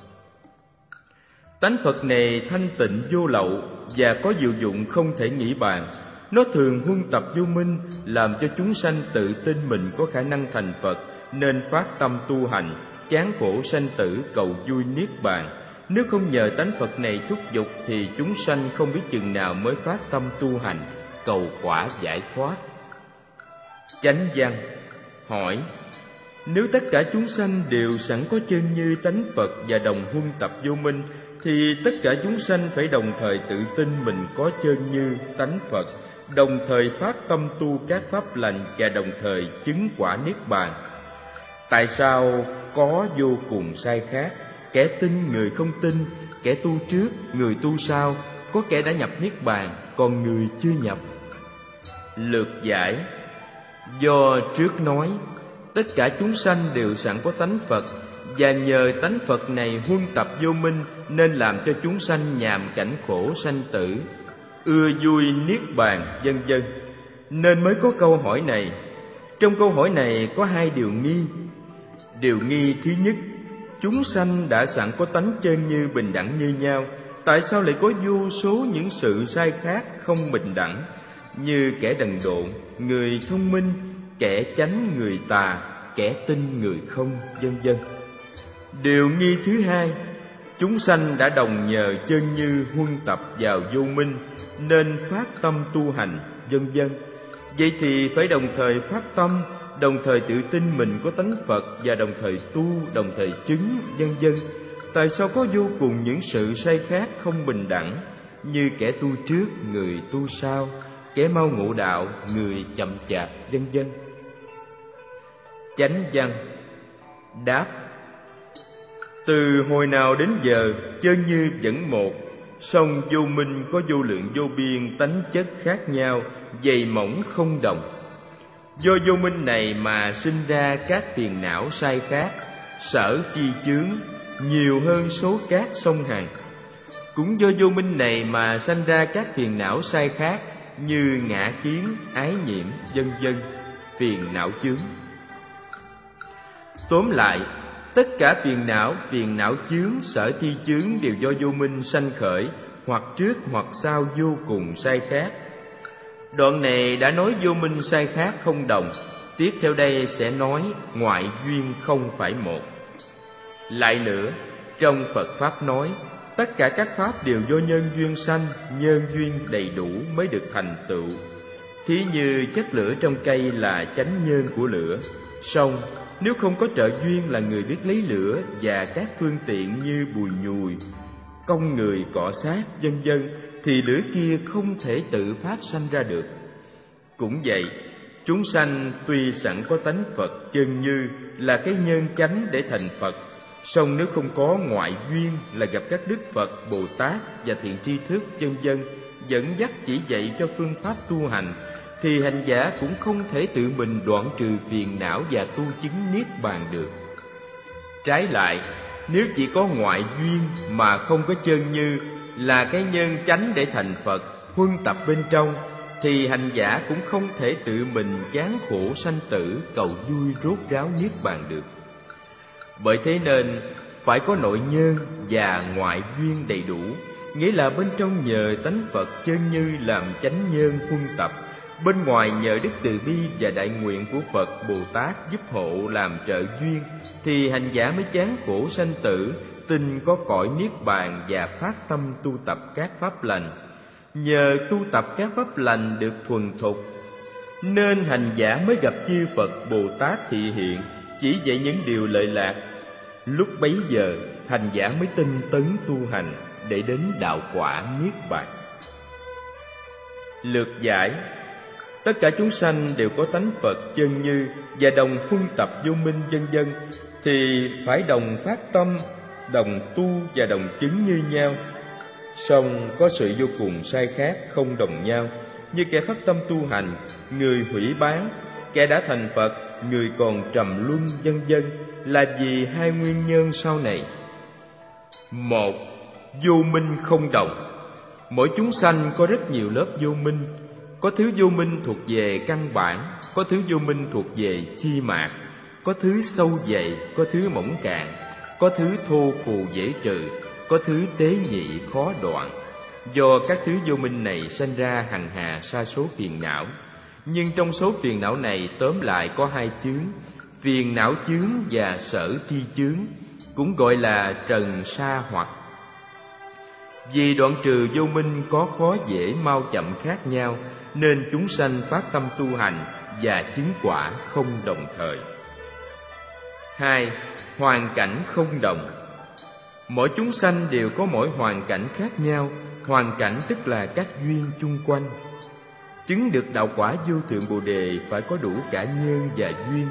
Tánh Phật này thanh tịnh vô lậu và có diệu dụng không thể nghĩ bàn. Nó thường huân tập vô minh, làm cho chúng sanh tự tin mình có khả năng thành Phật, nên phát tâm tu hành, chán khổ sanh tử, cầu vui niết bàn. Nếu không nhờ tánh Phật này thúc giục thì chúng sanh không biết chừng nào mới phát tâm tu hành, cầu quả giải thoát. Chánh văn. Hỏi: nếu tất cả chúng sanh đều sẵn có chân như tánh Phật và đồng huân tập vô minh, thì tất cả chúng sanh phải đồng thời tự tin mình có chân như tánh Phật, đồng thời phát tâm tu các pháp lành và đồng thời chứng quả niết bàn. Tại sao có vô cùng sai khác, kẻ tin người không tin, kẻ tu trước người tu sau, có kẻ đã nhập niết bàn còn người chưa nhập? Lược giải. Do trước nói tất cả chúng sanh đều sẵn có tánh Phật, và nhờ tánh Phật này huân tập vô minh, nên làm cho chúng sanh nhàm cảnh khổ sanh tử, ưa vui niết bàn, vân vân, nên mới có câu hỏi này. Trong câu hỏi này có hai điều nghi. Điều nghi thứ nhất, chúng sanh đã sẵn có tánh chân như bình đẳng như nhau, tại sao lại có vô số những sự sai khác không bình đẳng, như kẻ đần độn, người thông minh, kẻ chánh người tà, kẻ tin người không, vân vân. Điều nghi thứ hai, chúng sanh đã đồng nhờ chân như huân tập vào vô minh, nên phát tâm tu hành, vân vân. Vậy thì phải đồng thời phát tâm, đồng thời tự tin mình có tánh Phật, và đồng thời tu, đồng thời chứng, vân vân. tại sao có vô cùng những sự sai khác không bình đẳng, như kẻ tu trước, người tu sau, kẻ mau ngộ đạo, người chậm chạp, vân vân. Chánh văn. Đáp: từ hồi nào đến giờ, chân như vẫn một, song vô minh có vô lượng vô biên tánh chất khác nhau, dày mỏng không đồng. Do vô minh này mà sinh ra các phiền não sai khác, sở chi chướng nhiều hơn số cát sông Hằng. Cũng do vô minh này mà sanh ra các phiền não sai khác như ngã kiến, ái nhiễm, vân vân, phiền não chướng. Tóm lại, tất cả phiền não, phiền não chướng, sở chi chướng đều do vô minh sanh khởi, hoặc trước hoặc sau vô cùng sai khác. Đoạn này đã nói vô minh sai khác không đồng, tiếp theo đây sẽ nói ngoại duyên không phải một. Lại nữa, trong Phật Pháp nói, tất cả các Pháp đều do nhân duyên sanh, nhân duyên đầy đủ mới được thành tựu. Thí như chất lửa trong cây là chánh nhân của lửa, song nếu không có trợ duyên là người biết lấy lửa và các phương tiện như bùi nhùi, cong người cọ sát, vân vân, thì lửa kia không thể tự phát sanh ra được. Cũng vậy, chúng sanh tuy sẵn có tánh Phật chân như là cái nhân chánh để thành Phật, song nếu không có ngoại duyên là gặp các đức Phật, Bồ Tát và thiện tri thức, vân vân dẫn dắt chỉ dạy cho phương pháp tu hành, thì hành giả cũng không thể tự mình đoạn trừ phiền não và tu chứng niết bàn được. Trái lại, nếu chỉ có ngoại duyên mà không có chân như là cái nhân chánh để thành Phật huân tập bên trong, thì hành giả cũng không thể tự mình chán khổ sanh tử, cầu vui rốt ráo niết bàn được. Bởi thế nên phải có nội nhân và ngoại duyên đầy đủ, nghĩa là bên trong nhờ tánh Phật chân như làm chánh nhân huân tập, bên ngoài nhờ đức từ bi và đại nguyện của Phật Bồ Tát giúp hộ làm trợ duyên, thì hành giả mới chán khổ sanh tử, tin có cõi niết bàn và phát tâm tu tập các pháp lành. Nhờ tu tập các pháp lành được thuần thục, nên hành giả mới gặp chư Phật Bồ Tát thị hiện, chỉ dạy những điều lợi lạc. Lúc bấy giờ, hành giả mới tinh tấn tu hành để đến đạo quả niết bàn. Lược giải. Tất cả chúng sanh đều có tánh Phật chân như và đồng huân tập vô minh vân vân, thì phải đồng phát tâm, đồng tu và đồng chứng như nhau. Song có sự vô cùng sai khác không đồng nhau, như kẻ phát tâm tu hành, người hủy bán, kẻ đã thành Phật, người còn trầm luân, vân vân, là vì hai nguyên nhân sau này. Một, vô minh không đồng. Mỗi chúng sanh có rất nhiều lớp vô minh. Có thứ vô minh thuộc về căn bản, có thứ vô minh thuộc về chi mạc, có thứ sâu dày, có thứ mỏng cạn, có thứ thô phù dễ trừ, có thứ tế nhị khó đoạn. Do các thứ vô minh này sanh ra hằng hà sa số phiền não. Nhưng trong số phiền não này tóm lại có hai chướng, phiền não chướng và sở tri chướng, cũng gọi là trần sa hoặc. Vì đoạn trừ vô minh có khó dễ mau chậm khác nhau, nên chúng sanh phát tâm tu hành và chứng quả không đồng thời. Hai, hoàn cảnh không đồng. Mỗi chúng sanh đều có mỗi hoàn cảnh khác nhau. Hoàn cảnh tức là các duyên chung quanh. Chứng được đạo quả vô thượng Bồ Đề phải có đủ cả nhân và duyên.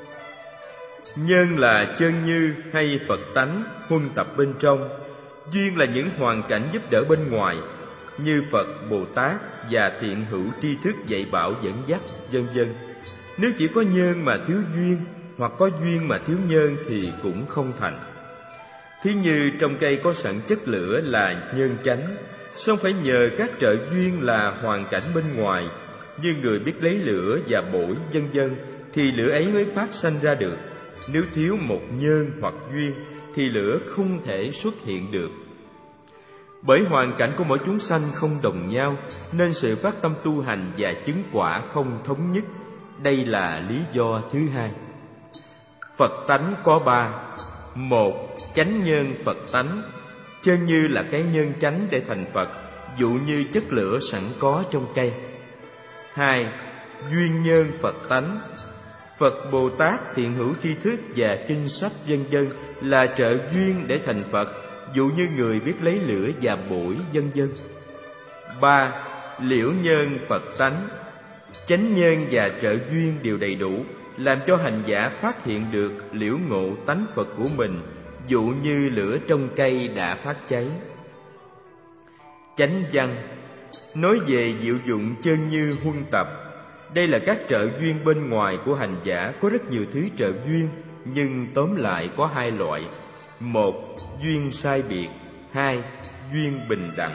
Nhân là chân như hay Phật tánh huân tập bên trong. Duyên là những hoàn cảnh giúp đỡ bên ngoài, như Phật, Bồ Tát và thiện hữu tri thức dạy bảo dẫn dắt, vân vân. Nếu chỉ có nhân mà thiếu duyên, hoặc có duyên mà thiếu nhân thì cũng không thành. Thí như trong cây có sẵn chất lửa là nhân chánh, song phải nhờ các trợ duyên là hoàn cảnh bên ngoài, như người biết lấy lửa và bổi, vân vân, thì lửa ấy mới phát sanh ra được. Nếu thiếu một nhân hoặc duyên thì lửa không thể xuất hiện được. Bởi hoàn cảnh của mỗi chúng sanh không đồng nhau, nên sự phát tâm tu hành và chứng quả không thống nhất. Đây là lý do thứ hai. Phật tánh có ba. Một, chánh nhân Phật tánh. Chân như là cái nhân chánh để thành Phật, dụ như chất lửa sẵn có trong cây. Hai, duyên nhân Phật tánh. Phật Bồ Tát, thiện hữu tri thức và kinh sách vân vân là trợ duyên để thành Phật, dụ như người biết lấy lửa và bụi vân vân. Ba. Liễu nhân Phật tánh. Chánh nhân và trợ duyên đều đầy đủ, làm cho hành giả phát hiện được liễu ngộ tánh Phật của mình, dụ như lửa trong cây đã phát cháy. Chánh văn nói về diệu dụng chân như huân tập. Đây là các trợ duyên bên ngoài của hành giả, có rất nhiều thứ trợ duyên, nhưng tóm lại có hai loại. Một, duyên sai biệt. Hai, duyên bình đẳng.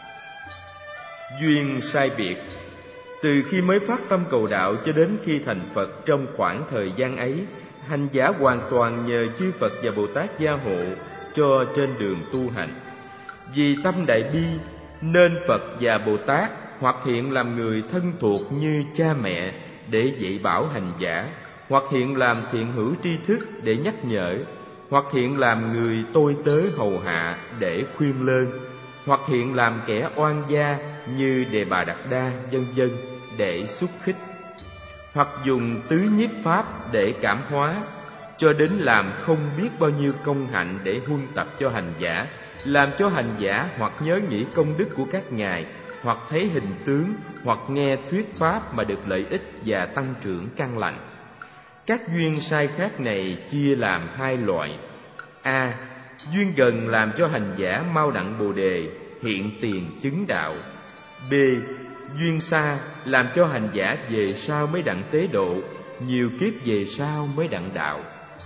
Duyên sai biệt. Từ khi mới phát tâm cầu đạo cho đến khi thành Phật, trong khoảng thời gian ấy, hành giả hoàn toàn nhờ chư Phật và Bồ Tát gia hộ cho trên đường tu hành. Vì tâm đại bi nên Phật và Bồ Tát hoặc hiện làm người thân thuộc như cha mẹ để dạy bảo hành giả, hoặc hiện làm thiện hữu tri thức để nhắc nhở, hoặc hiện làm người tôi tớ hầu hạ để khuyên lơn, hoặc hiện làm kẻ oan gia như Đề Bà Đạt Đa vân vân để xúc khích, hoặc dùng tứ nhiếp pháp để cảm hóa, cho đến làm không biết bao nhiêu công hạnh để huân tập cho hành giả, làm cho hành giả hoặc nhớ nghĩ công đức của các ngài, hoặc thấy hình tướng, hoặc nghe thuyết pháp mà được lợi ích và tăng trưởng căn lành. Các duyên sai khác này chia làm hai loại. A. Duyên gần làm cho hành giả mau đặng Bồ đề, hiện tiền chứng đạo. B. Duyên xa làm cho hành giả về sau mới đặng tế độ, nhiều kiếp về sau mới đặng đạo.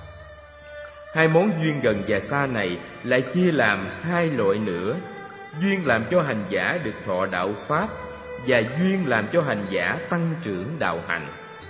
Hai món duyên gần và xa này lại chia làm hai loại nữa. Duyên làm cho hành giả được thọ đạo pháp, và duyên làm cho hành giả tăng trưởng đạo hạnh.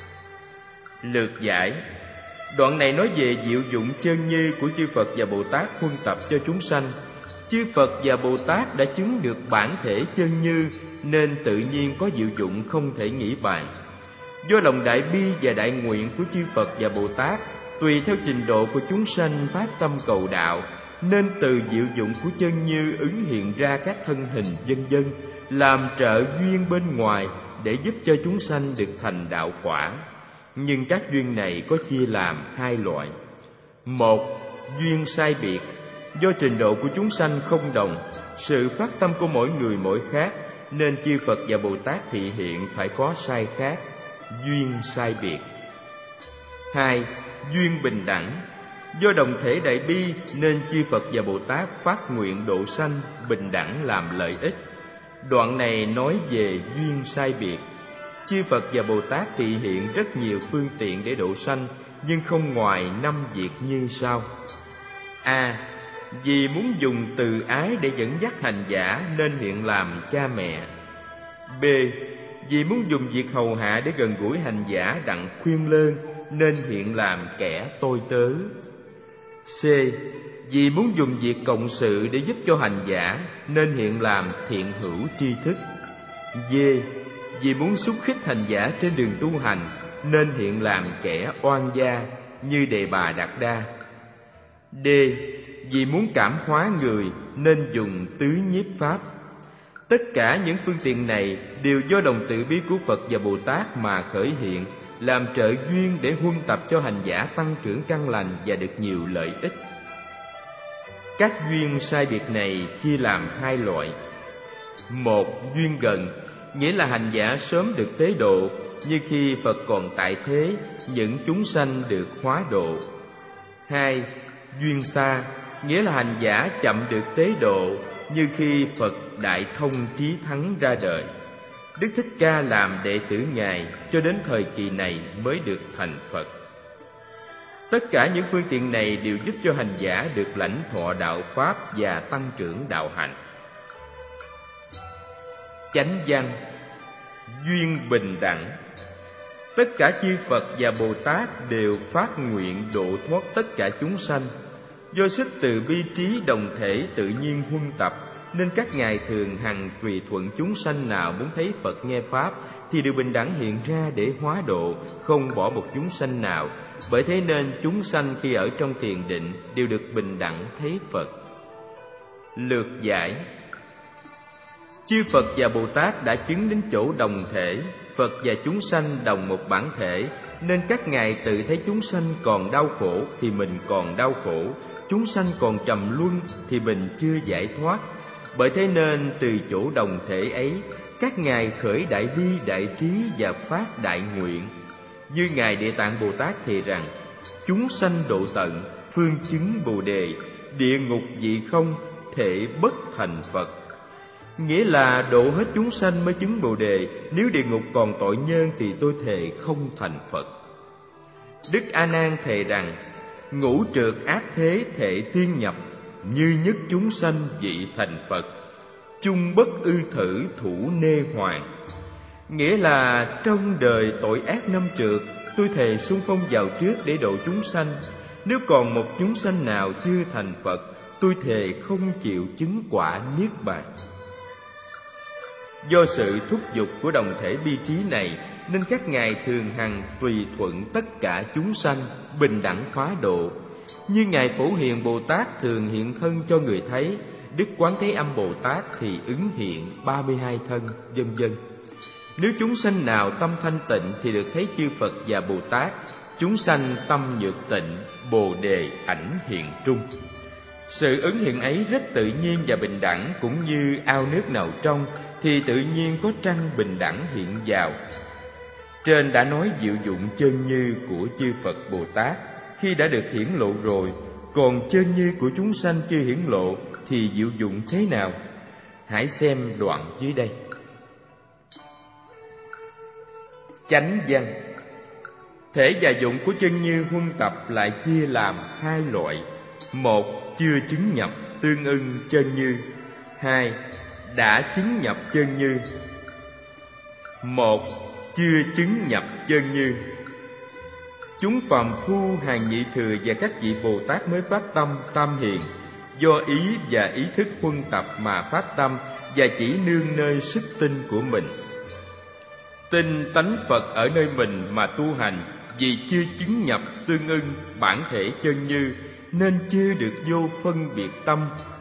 Lược giải. Đoạn này nói về diệu dụng chân như của chư Phật và Bồ Tát huân tập cho chúng sanh. Chư Phật và Bồ Tát đã chứng được bản thể chân như, nên tự nhiên có diệu dụng không thể nghĩ bàn. Do lòng đại bi và đại nguyện của chư Phật và Bồ Tát, tùy theo trình độ của chúng sanh phát tâm cầu đạo, nên từ diệu dụng của chân như ứng hiện ra các thân hình vân vân, làm trợ duyên bên ngoài để giúp cho chúng sanh được thành đạo quả. Nhưng các duyên này có chia làm hai loại. Một, duyên sai biệt. Do trình độ của chúng sanh không đồng, sự phát tâm của mỗi người mỗi khác, nên chư Phật và Bồ Tát thị hiện phải có sai khác, duyên sai biệt. Hai, duyên bình đẳng. Do đồng thể đại bi nên chư Phật và Bồ Tát phát nguyện độ sanh bình đẳng làm lợi ích. Đoạn này nói về duyên sai biệt. Chư Phật và Bồ Tát thị hiện rất nhiều phương tiện để độ sanh, nhưng không ngoài năm việc như sau. A. Vì muốn dùng từ ái để dẫn dắt hành giả nên hiện làm cha mẹ. B. Vì muốn dùng việc hầu hạ để gần gũi hành giả đặng khuyên lơn nên hiện làm kẻ tôi tớ. C. Vì muốn dùng việc cộng sự để giúp cho hành giả nên hiện làm thiện hữu tri thức. D. Vì muốn xúc khích hành giả trên đường tu hành nên hiện làm kẻ oan gia như Đề Bà Đạt Đa. D. Vì muốn cảm hóa người nên dùng tứ nhiếp pháp. Tất cả những phương tiện này đều do đồng tự bi của Phật và Bồ Tát mà khởi hiện, làm trợ duyên để huân tập cho hành giả tăng trưởng căn lành và được nhiều lợi ích. Các duyên sai biệt này chia làm hai loại. Một, duyên gần, nghĩa là hành giả sớm được tế độ, như khi Phật còn tại thế, những chúng sanh được hóa độ. Hai, duyên xa, nghĩa là hành giả chậm được tế độ, như khi Phật đại thông trí thắng ra đời. Đức Thích Ca làm đệ tử Ngài cho đến thời kỳ này mới được thành Phật. Tất cả những phương tiện này đều giúp cho hành giả được lãnh thọ đạo pháp và tăng trưởng đạo hạnh. Chánh văn, duyên bình đẳng. Tất cả chư Phật và Bồ Tát đều phát nguyện độ thoát tất cả chúng sanh. Do sức từ bi trí đồng thể tự nhiên huân tập, nên các ngài thường hằng tùy thuận chúng sanh nào muốn thấy Phật nghe pháp thì đều bình đẳng hiện ra để hóa độ, không bỏ một chúng sanh nào. Bởi thế nên chúng sanh khi ở trong thiền định đều được bình đẳng thấy Phật. Lược giải. Chư Phật và Bồ Tát đã chứng đến chỗ đồng thể, Phật và chúng sanh đồng một bản thể, nên các ngài tự thấy chúng sanh còn đau khổ thì mình còn đau khổ, chúng sanh còn trầm luân thì mình chưa giải thoát. Bởi thế nên từ chỗ đồng thể ấy, các ngài khởi đại bi đại trí và phát đại nguyện. Như ngài Địa Tạng Bồ Tát thề rằng: chúng sanh độ tận, phương chứng Bồ đề, địa ngục vị không, thể bất thành Phật. Nghĩa là độ hết chúng sanh mới chứng Bồ đề, nếu địa ngục còn tội nhân thì tôi thề không thành Phật. Đức A Nan thề rằng: ngũ trượt ác thế thệ tiên nhập, như nhất chúng sanh vị thành Phật, chung bất ư thử thủ nê hoàng. Nghĩa là trong đời tội ác năm trượt, tôi thề xung phong vào trước để độ chúng sanh. Nếu còn một chúng sanh nào chưa thành Phật, tôi thề không chịu chứng quả niết bàn. Do sự thúc giục của đồng thể bi trí này, nên các ngài thường hằng tùy thuận tất cả chúng sanh, bình đẳng hóa độ. Như ngài Phổ Hiền Bồ Tát thường hiện thân cho người thấy, Đức Quán Thế Âm Bồ Tát thì ứng hiện ba mươi hai thân, vân vân. Nếu chúng sanh nào tâm thanh tịnh thì được thấy chư Phật và Bồ Tát. Chúng sanh tâm nhược tịnh, Bồ đề ảnh hiện trung. Sự ứng hiện ấy rất tự nhiên và bình đẳng, cũng như ao nước nào trong thì tự nhiên có trăng bình đẳng hiện vào. Trên đã nói diệu dụng chân như của chư Phật Bồ Tát khi đã được hiển lộ rồi, còn chân như của chúng sanh chưa hiển lộ thì diệu dụng thế nào? Hãy xem đoạn dưới đây. Chánh văn: thể và dụng của chân như huân tập lại chia làm hai loại: một, chưa chứng nhập tương ưng chân như; hai, đã chứng nhập chân như. Một, chưa chứng nhập chân như. Chúng phàm phu hàng nhị thừa và các vị Bồ Tát mới phát tâm tam hiền, do ý và ý thức huân tập mà phát tâm, và chỉ nương nơi sức tin của mình. Tin tánh Phật ở nơi mình mà tu hành, vì chưa chứng nhập tương ưng bản thể chân như, nên chưa được vô phân biệt tâm,